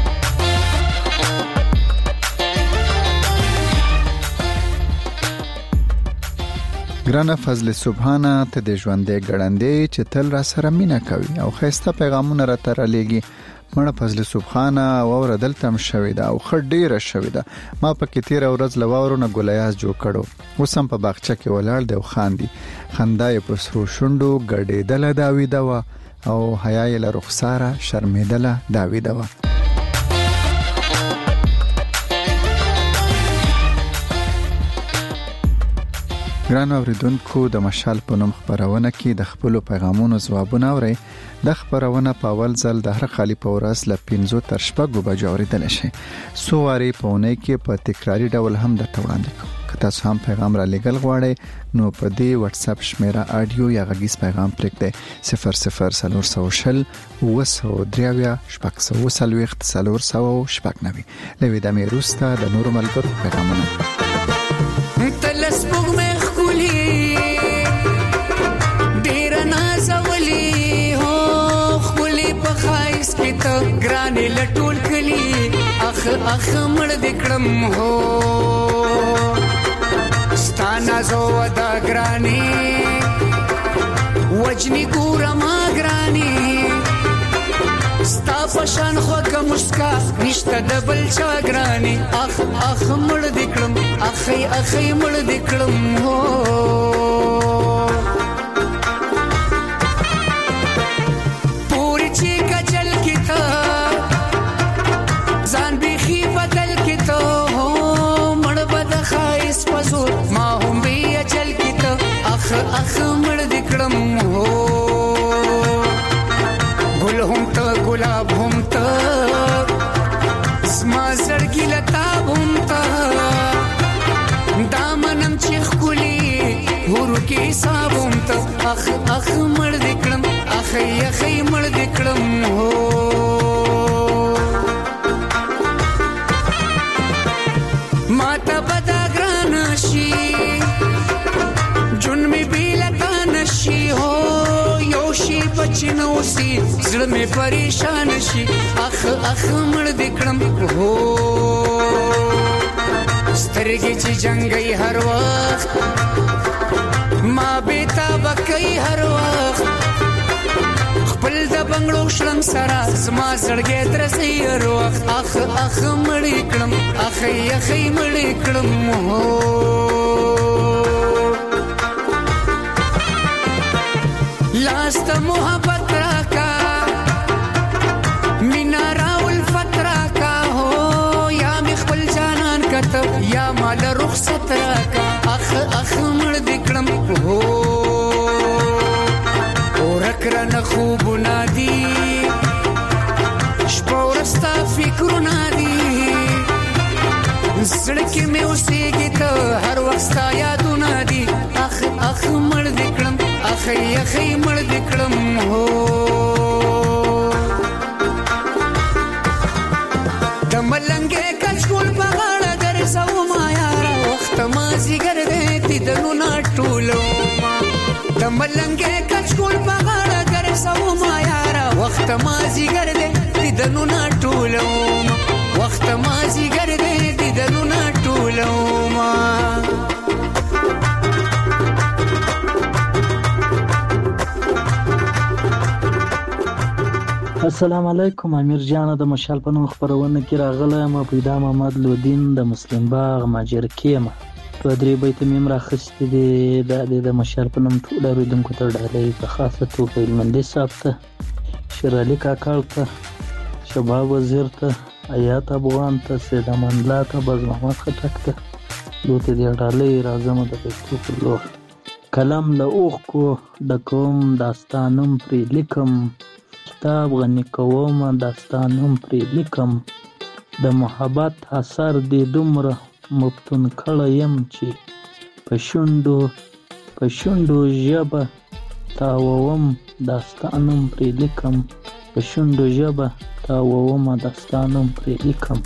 ګرانه فضل سبحانه ته د ژوندې ګړندې چې تل را سره مینا کوي او خيسته پیغامونه را تر لېږي. مړه فضل سبحانه اور دلته شوی دا او خډیره شوی دا. ما په کې 13 ورځ لواورو نه ګولیاس جوړ کړو وسم په باغچه کې ولاړ دی او خاندي خندای په سرو شوندو ګډېدل داوی دا او حیا یې له رخساره شرمېدل داوی دا. ګران اوریدونکو د مشال په نوم خبرونه کې د خپل پیغامونو ځوابونه اورئ. د خبرونه په اول ځل د هر خالی په ورځ ل 15 تر 16 بجو اوریدل شي. سواري پونه کې په تکراری ډول هم د وړاندې کوم. که تاسو هم پیغام را لګل غواړئ نو په دې واتس اپ شمیره اډیو یا غږیز پیغام پرېږدئ 0040 وسودریاویا شپږ لوي د میروستا د نور ملګرو پیغامونه. تلسبوغ مې خولي ډیر نازولي هو خولي په خایس کې ته ګرانې لټول کلی اخ مړ دکړم هو ستانا زو دا ګرانې وجني ګورما ګرانې ستا پشان خوکه مسکا نشته د بل چا ګرانې اخ مړ دکړم اخی مړ دکړم هو پوری چې کچل کی تا ځان بيخي بدل کی تا هو مړ بد خایس پزور ما هم بي اچل کی تا اخ مړ دکړم هو ګل هم ته ګلاب هم ته سما زړګي لتاب هم ته دامنم چې خولي ورو کې صابوم ته اخ مړ دکړم اخی مړ دکړم هو ما چې نو سي زړه مې پریشان شي اخ مړ دکړم هو سترګې چې جنگي هر وخت ما بیتا بکای هر وخت خپل د بنگړو شلنګ سره زما زړګې درسي هر وخت اخ مړ کړم اخ مړ کړم هو لاست محبت راکا مینا راول فتراکا هو یا مخبل جانان کتب یا مال رخصت راکا اخ مړ دکړم هو اورک رن خوب نادي شپورستا فکر نادي زړه کې مې اوسېږي ته هر وخت یادونه دي اخ مړ دکړم اخ مړ دکړم هو د ملنګې کچکول په غاړه درځو ما یار وخت ما زیګر دې دنو نا ټولو ما د ملنګې کچکول په غاړه درځو ما یار وخت ما زیګر دې دنو نا ټولو وخت ما زیګر دې دنو نا ټولو ما السلام علیکم. امیر جان د مشال په نوم خبرونه کې راغله. ما پیدا محمد لودین د مسلم باغ ماجر کېما په درې بیت میم راخستې دي د مشال په نوم ټول اوریدونکو ته ډالۍ په خاصه توګه هلمندي صاحب ته، شیرعلي کاکړ ته، شباب وزیر ته، آیات افغان ته، سید امان الله ته، باز محمد خټک ته دوی دې ډالۍ راځم د پښتو په لور. کلم له اوښکو ډکوم داستانم پرې لیکم، کتاب غنی کوم داستانم پرې لیکم، د محبت اثر دې دومره مفتون کړیم چې په شونډو ژبه تاووم داستانم پرې لیکم، په شونډو ژبه تاووم داستانم پرې لیکم.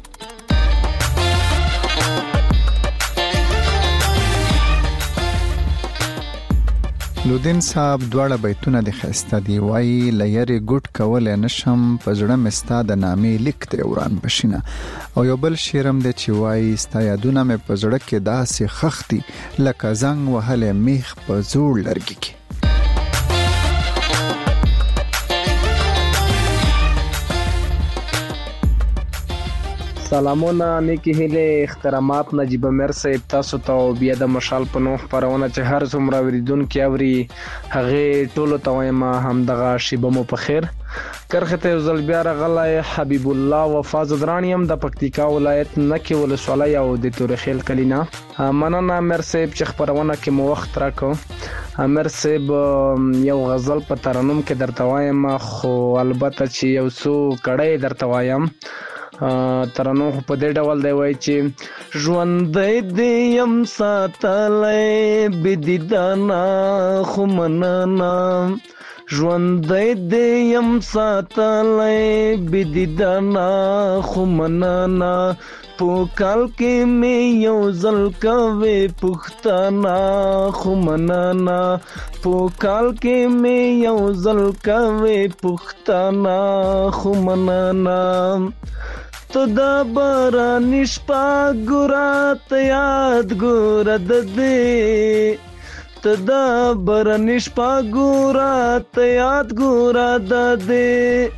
لودین صاحب دواړه بیتونه د خسته دی وای لیر ګټ کول نشم پزړه مستا د نامې لیک ته وران بشینه، او یو بل شیرم د چی وای ستا یادونه مې پزړه کې داسې خختی لکه زنګ وهله میخ په زوړ لرګي کې. سلامونه، نیکی هیله، احترامات نجیب امیر صاحب تاسو ته بیا د مشال په نوم خبرونه چې هر څومره اوریدونکو اوري هغه ټولو ته وایم همدغه شیبه مو په خیر. کرخه ته ځل بیا راغلی حبیب الله وفا زدرانیم د پکتیکا ولایت نکی ولسوالۍ او د تورخیل کلینا. مننه امیر صاحب چې خبرونه کې مو وخت راکو. امیر صاحب یو غزل په ترنم کې درته وایم، خو البته چې یو څو کړه درته وایم. ترنو په دې ډول دی وای چې ژوند دې يم ساتلې بدیدانا خو منانا، ژوند دې يم ساتلې بدیدانا خو منانا، پوکال کې مې یو ځل کوي پښتانا خو منانا، پوکال کې مې یو ځل کوي پښتانا خو منانا. تو دا باران شپا ګورا ته یاد ګور د دې، تو دا باران شپا ګورا ته یاد ګور د دې،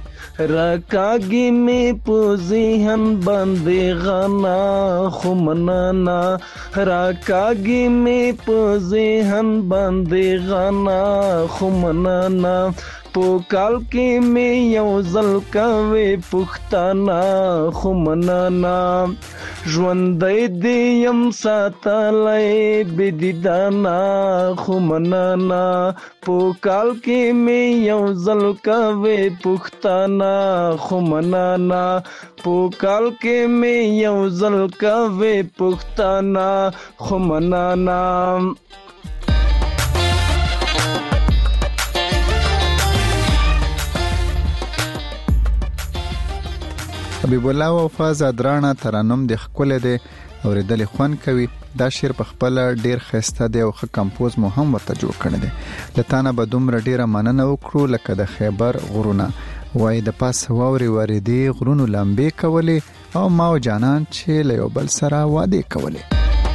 راکاږي مې په ذهن باندې غنا خو منانا، راکاږي مې په ذهن باندې غنا خو منانا، پوکال کې مې یو ځل کوي پښتانا خو منانا، ژوند دې يم ساتلې بدیدانا خو منانا، پوکال کې مې یو ځل کوي پښتانا خو منانا، پوکال کې مې یو ځل کوي پښتانا خو منانا. حبیب الله وفا زدرانه ترنم د خپل د اوریدل خوان کوي. دا شعر په خپل ډیر خسته دی او ښه کمپوز مو هم ورته جوړ کړی دی. لتانه به دومره ډیره مننه وکړو لکه د خیبر غرونه وای د پاس واوري واردې غرونو لمبې کولې او ما او جانان چې له یو بل سره واده کولې.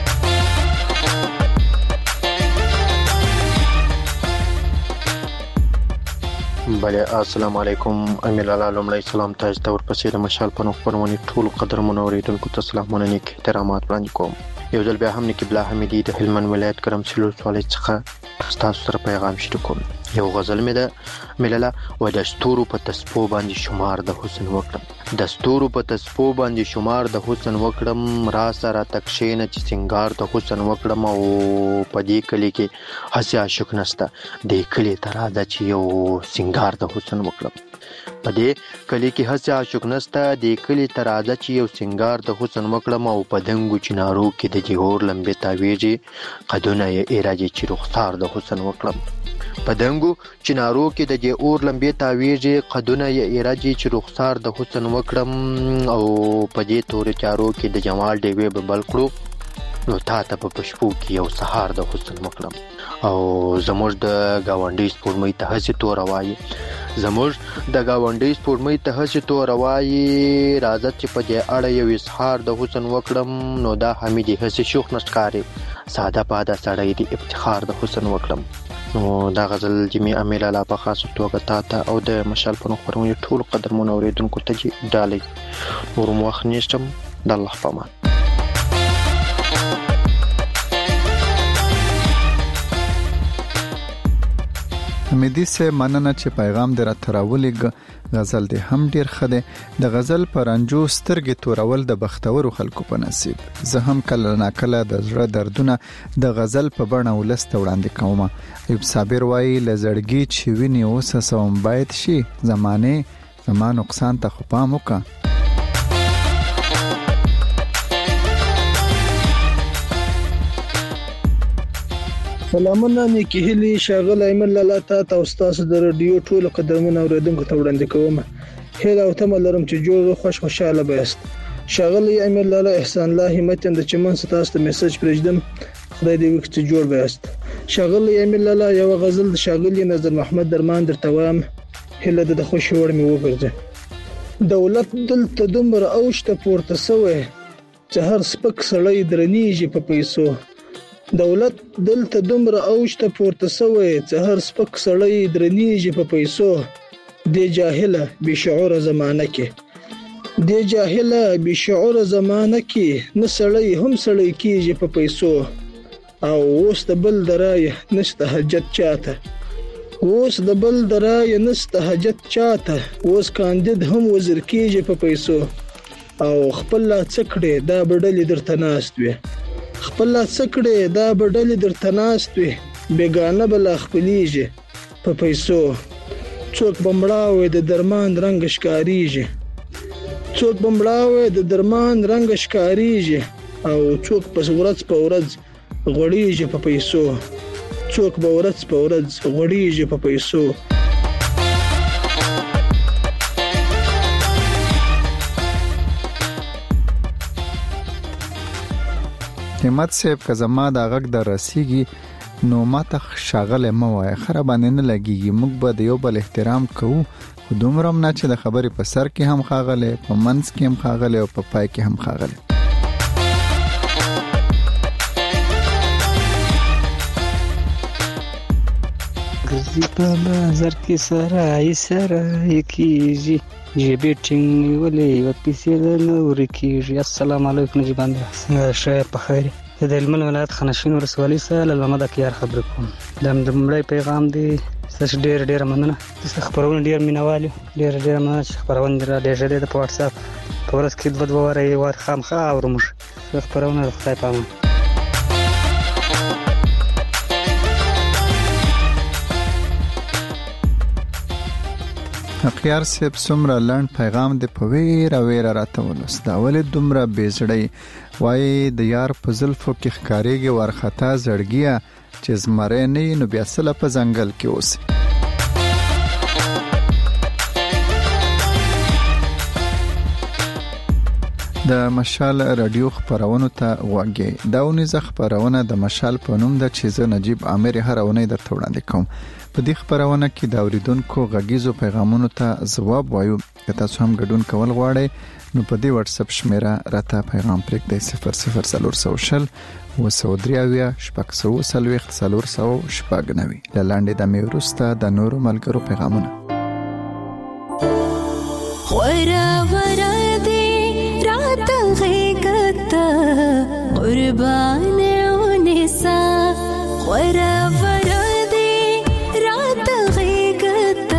بله السلام علیکم. امیر الله لومړی سلام تاسو ته ورپسې د مشال په نوم خبرونه ټول قدرمنو اوریدونکو ته سلامونه نیک احترامات وړاندې کوم. یو ځل بیا هم نکی بلا حمیدی د هلمند ولایت کرمسلو ولسوالۍ څخه تاسو سره پیغام شریک کوم. یو غزل مې ده ملله و د ستورو په تسپو باندې شمار د حسن وکړم، د ستورو په تسپو باندې شمار د حسن وکړم، را سره تکشینه چې سنگار د حسن وکړم. او په دې کلی کې هسې عاشق نسته، دې کلی ته راځه چې یو سنگار د حسن وکړم. په دې کلی کې هسې عاشق نسته، دې کلی ته راځه چې یو سنگار د حسن وکړم. او په دنګو چنارو کې د جهور لمبې تاویږي، قدونه یې ایراجي چې رخسار د حسن وکړم. په دنګو چنارو کې د جهور لمبې تاویږي، قدونه یې ایراجي چې رخسار د حسن وکړم. او په دې تورې تیارو کې د جمال ډیوې به بل کړو، نو تا ته په پشپو کې یو سهار د حسن وکړم. او زموږ د گاونډي سپوږمۍ ته هسې توره وایي، زموږ د گاونډي سپوږمۍ ته هسې توره وایي، راځه چې په دې اړه یو اظهار د حسن وکړم. نو دا حمیدي هسې شوخ نه ښکاري، ساده پاده سړی دی افتخار د حسن وکړم. نو دا غزل جمی امیر الله په خاصه توګه تا ته او د مشال په نوم خبرونه ټول قدرمنو اوریدونکو ته ډالۍ. نور مو وخت نشم، د الله په امان. حمیدی سے مننه چې پیغام در تراولې غزل دې هم ډیر خده. د غزل پرانجو سترګې تورول د بختورو خلکو په نصیب. زه هم کله ناکله د زړه دردونه د غزل په بڼه ولست وړاندې کوم. ایوب صابر وایي لزړګي چې ویني اوس سوم باید شي، زمانه نقصان ته خو پام وکړه. سلامونه نیکی هلی شاغل ایمن لاله تا استاد د رادیو ټول قدرمنو اوریدونکو ته وړاندې کوم. هله او تم لرم چې جوړ خوشاله بیاست. شاغل ایمن لاله احسان الله همت د چمن ستاسو ته میسج پرېږدم، خدای دې وکړي چې جوړ بیاست. شاغل ایمن لاله یو غزل د شاغل نظر محمد درمان درته وایم، هله د خوشي وړ می وګرځي. دولت دلته دومره اوشته پورته سوې چې هر سپک سړی درنیږي په پیسو. دولت دلته دومره اوشته پورته سوې چې هر سپک سړی درنیږي په پیسو. د جاهله بې شعوره زمانه کې، د جاهله بې شعوره زمانه کې نه سړی هم سړی کیږي په پیسو. او اوس د بل درایه نشته حاجت چاته، اوس د بل درایه نشته حاجت چاته، اوس کاندید هم وزیر کیږي په پیسو. او خپل څکړې دا بډلې درته ناست وي، خپل څکړې دا بډلې درته ناست وي، بیگانه بلا خپلیږي په پیسو. څوک بمړاوي د درمان رنگ ښکاریږي، څوک بمړاوي د درمان رنگ ښکاریږي. او څوک په ورځ په ورځ غوړیږي په پیسو، څوک په ورځ په ورځ غوړیږي په پیسو. همت صاحب که زما دا غږ در رسیږي نو ماته شاغله مو وای خراب باندې نه لګيږي. موږ به د یو بل احترام کوو، خو دومره نه چې د خبرې په سر کې هم خاغله، په منځ کې هم خاغله او په پای کې هم خاغله. ګرځي په بازار کې سرای کیږي، جیبې ټینګ ولې و پیسې نور کیږي. السلام علیکم نجیبان څنګه شه په خیر. د هلمند ولایت خنشین ولسوالۍ څخه له محمد اکیار خبرې کوم. د مړی پیغام دی ستاسو ډېر مننه. تاسو خبرونه ډېر مینوال ډېر مننه چې خبرونه را ډېر د واتس اپ په ورځ کې د دوه واره یو خامخا اورم خبرونه د خدای پامه. اخیار سیب سمره لند پیغام د پویر او ویره راته ولس دا ولې دومره بیزړی وای د یار په زلفو کې ښکاریږي ورختا زړګیا چې زمره نه نو بیا سله په ځنګل کې اوس. د مشال رادیو خبرونو ته غوږی دا ونیزه خبرونه د مشال په نوم د چې زه نجیب عامر هر اونۍ درته وړاندې کوم. په دې خبرونه کې د اوریدونکو غږیزو پیغامونو ته ځواب وایو. که تاسو هم ګډون کول غواړئ نو په دې واتس اپ شمیره راته پیغام پرېږدئ 00400 203 490 لاندې د مې وروسته د نورو ملګرو پیغامونه. ورا ورا دی رات غیګت قربان ونسا ورا ورا دی رات غیګت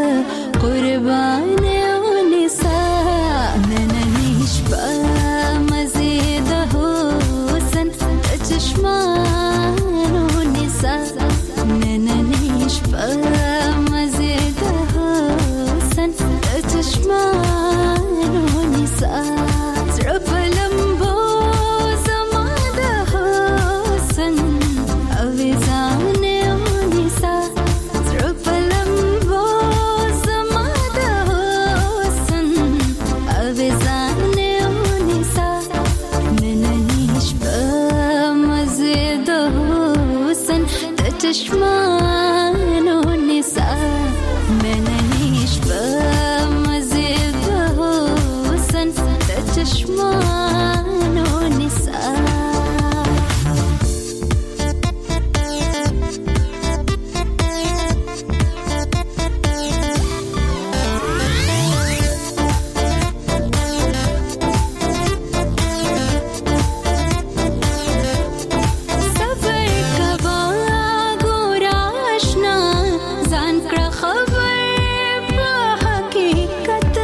قربان ونسا نننیش با مزید حسن چشمان ونسا نننیش با مزید حسن چشمان ونسا زرب لمبو زما د حسن اوزان ونسا زرب لمبو زما د حسن اوزان ونسا نننیش با مزید حسن چشمان ونسا نننیش با چشمان و نسا سفر کبا گوراشنا زان کر خبر په حقیقت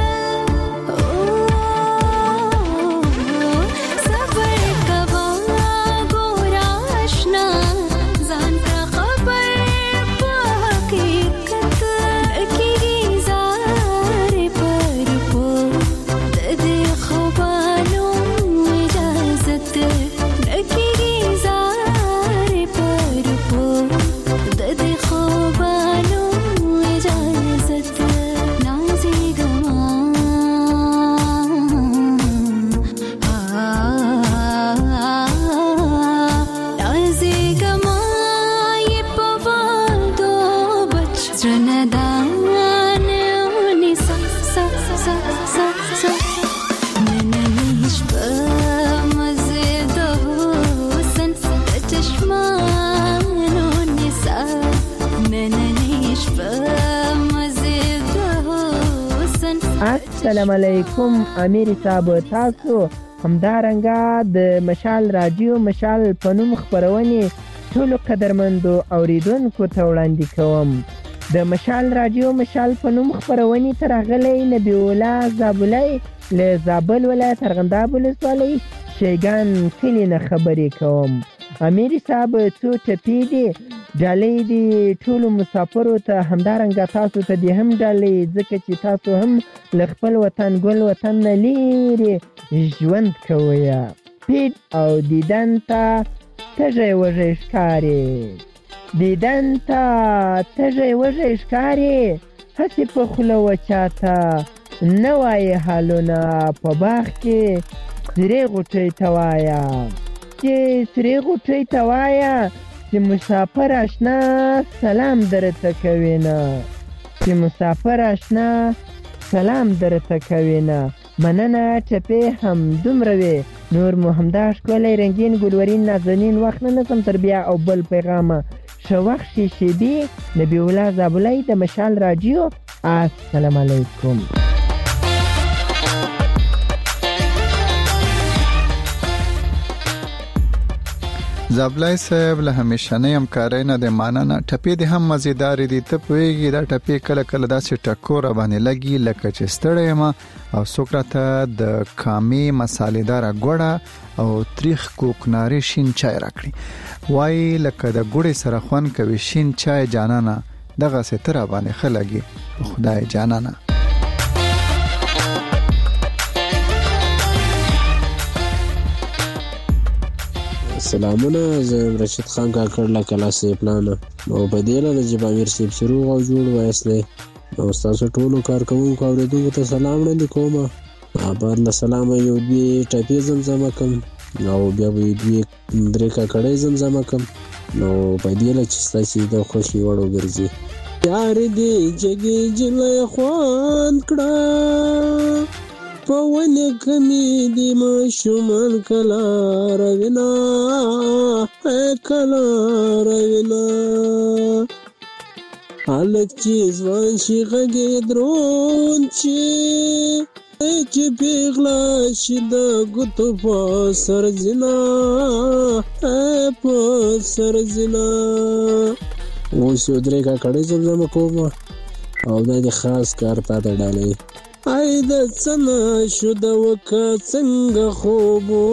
السلام علیکم امیر صاحب تاسو همدارنګه د مشال رادیو مشال پنوم خبرونه ټول قدرمندو اوریدونکو ته وړاندې کوم. د مشال رادیو مشال پنوم خبرونه ترغلې نبی الله زابلای له زابل ولایت ارغنداب ولسوالۍ شیګان کلی نه خبرې کوم. امیر صاحب څو ټپې دي ډالۍ دي ټول مسافرو ته همدارنګه تاسو ته دې هم ډالۍ ځکه چې تاسو هم له خپل وطن ګل وطن نه لرې ژوند کوئ. پیډ او دیدن ته تږی وږی ښکارې دیدن ته تږی وږی ښکارې هسې په خوله وچاته نه وایې حالونه په باغ کې سرې غوټۍ ته وایه چې سرې غوټۍ ته وایه چې مسافر آشنا سلام درته کوي نه چې مسافر آشنا سلام درته کوي نه. مننه ټپې هم دومره وي نور مو همدا ښکلی رنګین ګلورین نازنین وخت نه نسم تر بیا او بل پیغامه ښه وخت شي شیبې نبی الله زابلای د مشال رادیو. السلام علیکم. زابلای صاحب له همیشنۍ همکارۍ نه د مننه. ټپې دې هم مزیدار دي. ته پوهېږي دا ټپې کله کله داسې ټکور باندې لګي لکه چې ستړی یم او څوک راته د کامې مسالېداره ګوړه او تریخ کوکناري شین چای راکړي وایي لکه د ګوړې سره خوند کوي شین چای جانانه دغسې ته راباندې ښه لګي په خدای جانانه. سلامونه زه رشید خان کاکړ له کلاسې پلانه او په دې لاره چې امیر صاحب سروغ او جوړ وایسته او تاسو ټولو کارکوونکو اوریدونکو ته سلام وړاندې کوم بعد له سلامه یو دوې ټپې زمزمه کم او بیا به یې دوې درې کاکړۍ زمزمه کم نو په دې له چې ستاسې د خوښې وړ وګرځي. یار دې جګې جلی خوند کړه په ونې کمې دې ماشومان کله روینا کله روینا هلک چې ځوان شي غږ یې دروند شي چې پیغله شي د ګوتو په سر زنا په سر زنا. اوس یو درې کاکړۍ زمزمه کوم او دا د خاص کار تا ته ډالۍ. ای د څه نه شو د وکه څنګه خوبو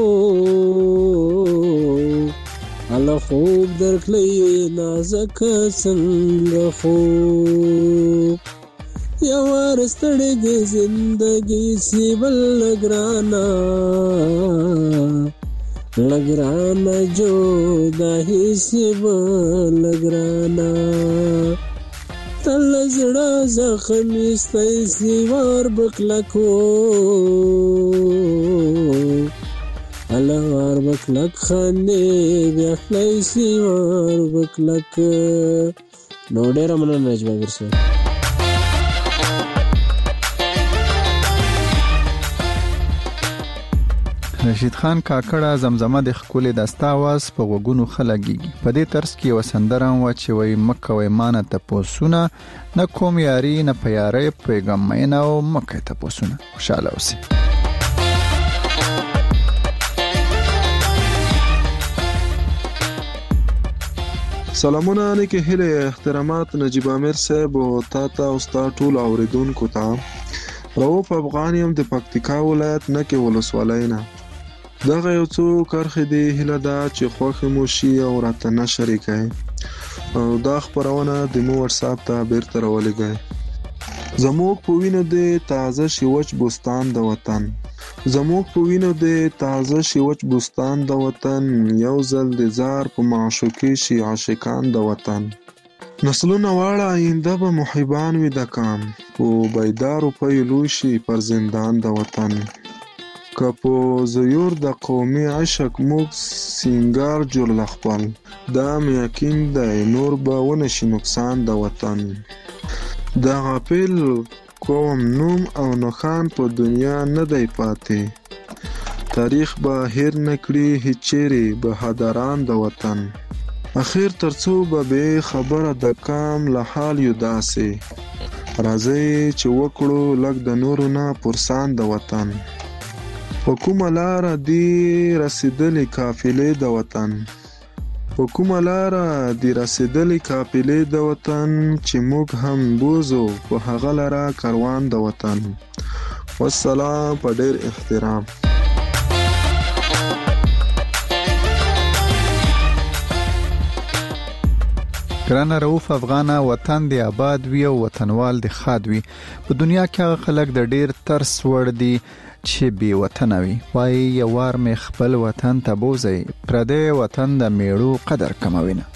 هله خوب درکلی نازکه څنګه خوب یوار ستړی د زندګي سی بل لګرانا لګرانا جدائی سی بل لګرانا تل زړه زخمي ستی سیوار بکلکو الوار بکلک خاندې بیا خلی سیوار بکلک. نو ډېره مننه نجیب امیر صاحب. رشید خان کاکړه زمزمه د ښکلې دسته اواز په غوږونو ښه لګېږي. په دې طرز کې یوه سندره هم وه چې وایي مه کوئ مانه تپوسونه نه کوم یاري نه په یارۍ پوهېږم مینه او مه کوئ تپوسونه. خوشحاله اوسئ. سلامونه نیکې هیلې احترامات نجیب امیر صاحب او تا ته او ستا ټولو اورېدونکو ته. رؤوف افغان یم د پکتیکا ولایت نکې ولسوالۍ نه. دغه یو څو کرښې دې هیله ده چې خوښې مو شي او راته نشر یې کړئ او دا خپرونه د مو وټساپ ته بیرته راولېږئ. زموږ په وینو دې تازه شي وچ بوستان د وطن، زموږ په وینو دې تازه شي وچ بوستان د وطن، یو ځل د زار په معشوقې شي عاشقان د وطن. نسلونه واړه آینده به محبان وي د کام، په بیدارو پیلو شي پر زندان د وطن. که په زیور د قومي عشق موږ سینګار جوړ لخپل، دا مې یقین دی نور به ونشي نقصان د وطن. د غافل قوم نوم او نښان په دنیا نه دی پاتې، تاریخ به هیر نکړي هیڅ چیرې بهادران د وطن. اخیر ترڅو به بې خبره د کام له حال یو داسې، راځئ چې وکړو لږ د نورو نه پرسان د وطن. په کومه لاره دی رسېدلې قافلې د وطن، په کومه لاره دی رسېدلې قافلې د وطن، چې موږ هم بوزو په هغه لاره کاروان د وطن. والسلام په ډېر احترام. ګرانه رؤوف افغانه، وطن دی آباد وي او وطنوال دی خاد وي. په دنیا کې هغه خلک د ډېر ترس وړ دي چې بې وطنه وي. وایي یو وار مې خپل وطن ته بوځئ، پردی وطن د میړو قدر کموي نه.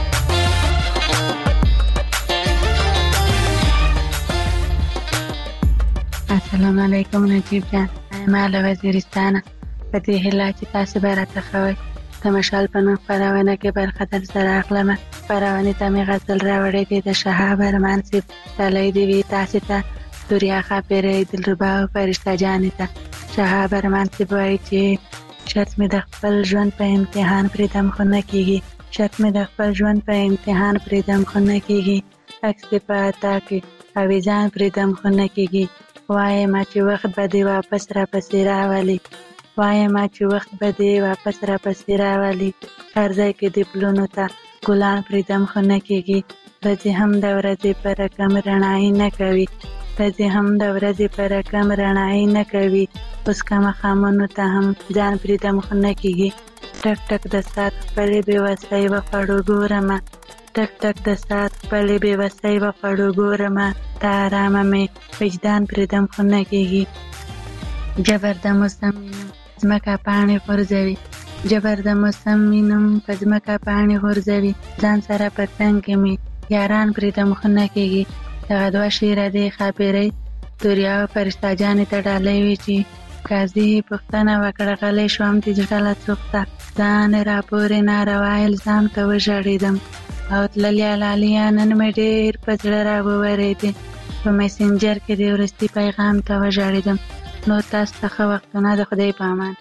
السلام علیکم نجیب جان، ما له وزیرستانه په دې هیله چې تاسو به راته ښوئ د مشال په نوم خپرونه کې برخه در سره اخلمه. خپرونې ته مې غزل راوړی دی د شهاب ارمان صاحب. ډالۍ دې وي تاسې ته، سوریا ښاپیرۍ، دلربا او فرشته جانې ته. شهاب ارمان صاحب وایي چې شرط مې د خپل ژوند په امتحان پرېږدم خو نه کېږي، شرط مې د خپل ژوند په امتحان پرېږدم خو نه کېږي، عکس دې په عطا کې اویزان پرېږدم خو نه کېږي. وایم چې وخت به دې واپس راپسې راولي، وایم چې وخت به دې واپس راپسې راولي، هر ځای کې دې پلونو ته ګلان پرېږدم خو نه کېږي. ورځې هم د ورځې په رقم رڼایي نه کوي، ورځې هم د ورځې په رقم رڼایي نه کوي، اوس که ماښامونو ته هم ځان پرېږدم خو نه کېږي. ټک ټک د ساعت خپلې بېوسۍ وخوړو ګورمه، ټک ټک د ساعت خپلې بېوسۍ وخوړو ګورمه، د ارامه مې وجدان پرېږدم خو نه کېږي. جبر د موسم وینم ځمکه پاڼې غورځوي، جبر د موسم وینم په ځمکه پاڼې غورځوي، ځان سره په څنګ کې مې یاران پرېږدم خو نه کېږي. دغه دوه شعره دې ښاپیرۍ دوریا فرشته جانې ته ډالۍ وي چې قاضي پوښتنه وکړه غلی شوم چې ډله څوک ده ځان راپورې ناروا الزام ته وژړېدم او تللیا لالیا نن مې ډېر په زړه راوورېدې په میسنجر کې د وروستي پیغام ته وژړېدم نو تاسو ته ښه وختونه د خدای په امان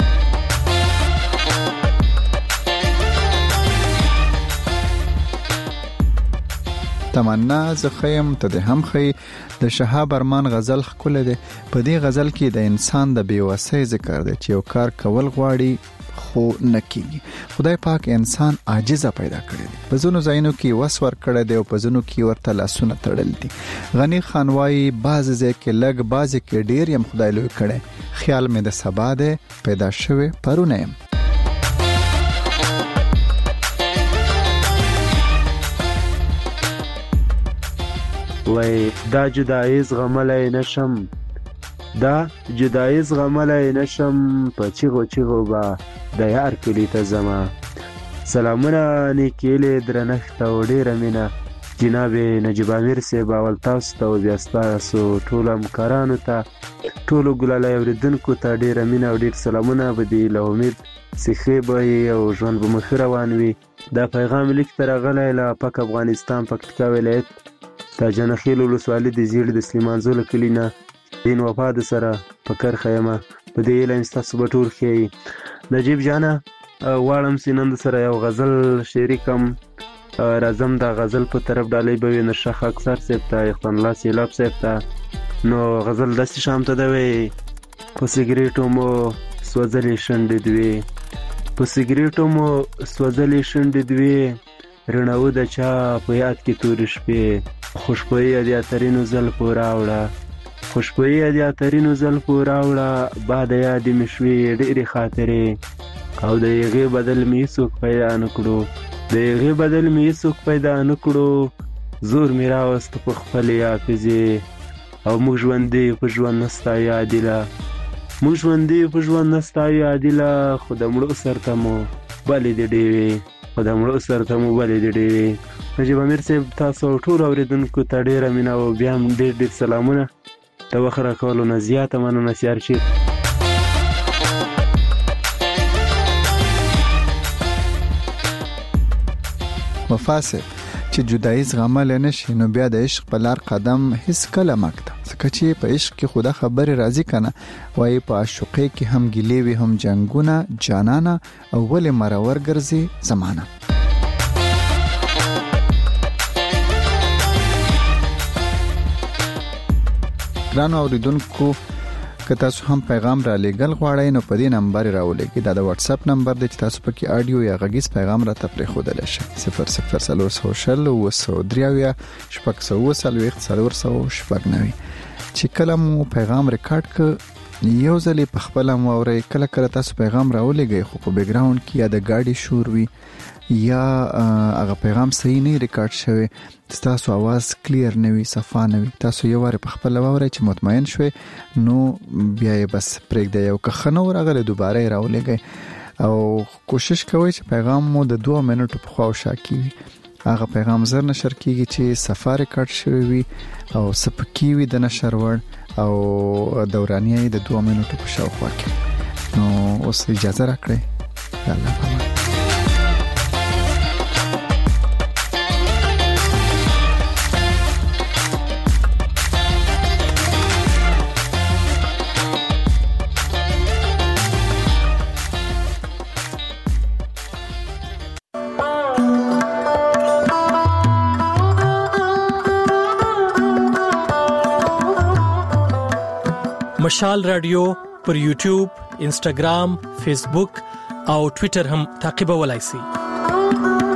تمنا زه خیم ته د هم خی د شهاب ارمان غزل ښکلی دی په دې غزل کې د انسان د بېوسۍ ذکر دی چې یو کار کول غواړي خو نه کیږي خدای پاک انسان عاجزه پیدا کړی دی په ځینو ځایونو کې وس ورکړی دی او په ځینو کې ورته لاسونه تړل دي غنی خان وایي بعضې ځای کې لږ بعضې کې ډېر یم خدای لوی کړی خیال مې د سبا دی پیدا شوی پرونه یم وای دا جدایي زغملای نشم دا جدایي زغملای نشم په چیغو چیغو با د یار کلی ته زما سلامونه نیکیلې درنښت او ډېره مینه جناب نجیب امیر صاحب اول تاسو ته او بیا ستاسو ټولو همکارانو ته ټولو ګلالی اورېدونکو ته ډېره مینه او ډېر سلامونه به دي له امید سیخې به او ژوند به مخې روان وي دا پیغام لیک ته راغلی له پاک افغانستان پکتیکا ولایت تا جنخیل ولسوالي د زیړ د سلیمان زوله کلي نه دین وفا د سره په کرښه یمه په دې هیله یم ستاسو به ټول ښیي نجیب جانه غواړم چې نن د سره یو غزل شریکم راځم دا غزل په طرف ډالۍ به وي نرشه خاکسار صاحب ته اختان الله سیلاب صاحب ته نو غزل داسې شام ته ده وی په سګریټو مو سوځلې شونډې دوې په سګریټو مو سوځلې شونډې دوې رڼاو د چا په یاد کې تورې شپې خوشبویي د اترینو زلفو راوړه خوشبویي د اترینو زلفو راوړه باد یادې مې شوې ډېرې خاطرې او د هغې بدل مې هېڅوک پیدا نه کړو د هغې بدل مې هېڅوک پیدا نه کړو زور مې راوسته په خپلې حافظې او موږ ژوندي په ژوند نه ستایو عادله موږ ژوندي په ژوند نه ستایو عادله خو د مړو سر ته مو بلې دې ډېوې خو د مړو سر ته مو بلې دې ډېوې نجیب امیر صاحب تاسو ټولو اورېدونکو ته ډېره مینه او بیا هم ډېر ډېر سلامونه د وخت راکولو نه زیاته مننه سیار شي وفاسه چې جدایي زغملی نشي نو بیا د عشق په لار قدم هیڅ کله مکته ځکه چې په عشق کې خدا خبرې راځي کنه وایي په عاشقۍ کې هم ګیلې وي هم جنګونه جانانه او ولې مرور ګرځي زمانه ګرانو اوریدونکو که تاسو هم پیغام را لېږل غواړئ نو په دې نمبر راولېږئ دا د واتس اپ نمبر دی چې تاسو پکې آډیو یا غږیز پیغام راته پرېښودلی شئ 0040 چې کله مو پیغام ریکارډ کړ یو ځلې په خپله مو اورئ کله کله تاسو پیغام راولېږئ خو په بیکګراوند کې یا د ګاډي شور وي یا هغه پیغام صحیح نه ریکارډ شوی تاسو आवाज کلیر نه وي صفا نه وي تاسو یو واره په خپل واورئ چې مطمئن شوي نو بیا یې بس پرېږدئ او که ښه نه ورغلی دوباره یې راولېږئ او کوشش کوئ چې پیغام مو د 2 منټو په خوا او شا کې وي هغه پیغام زر نشر کیږي چې صفا ریکارډ شوی وي او سپکی وي د نشر وړ او دورانیه د 2 منټو په شاوخوا کې نو اوس اجازه راکړئ الله پامان مشال رادیو پر یوټیوب، انسټاګرام، فیسبوک او ټوئیټر هم تعقیبولای شئ.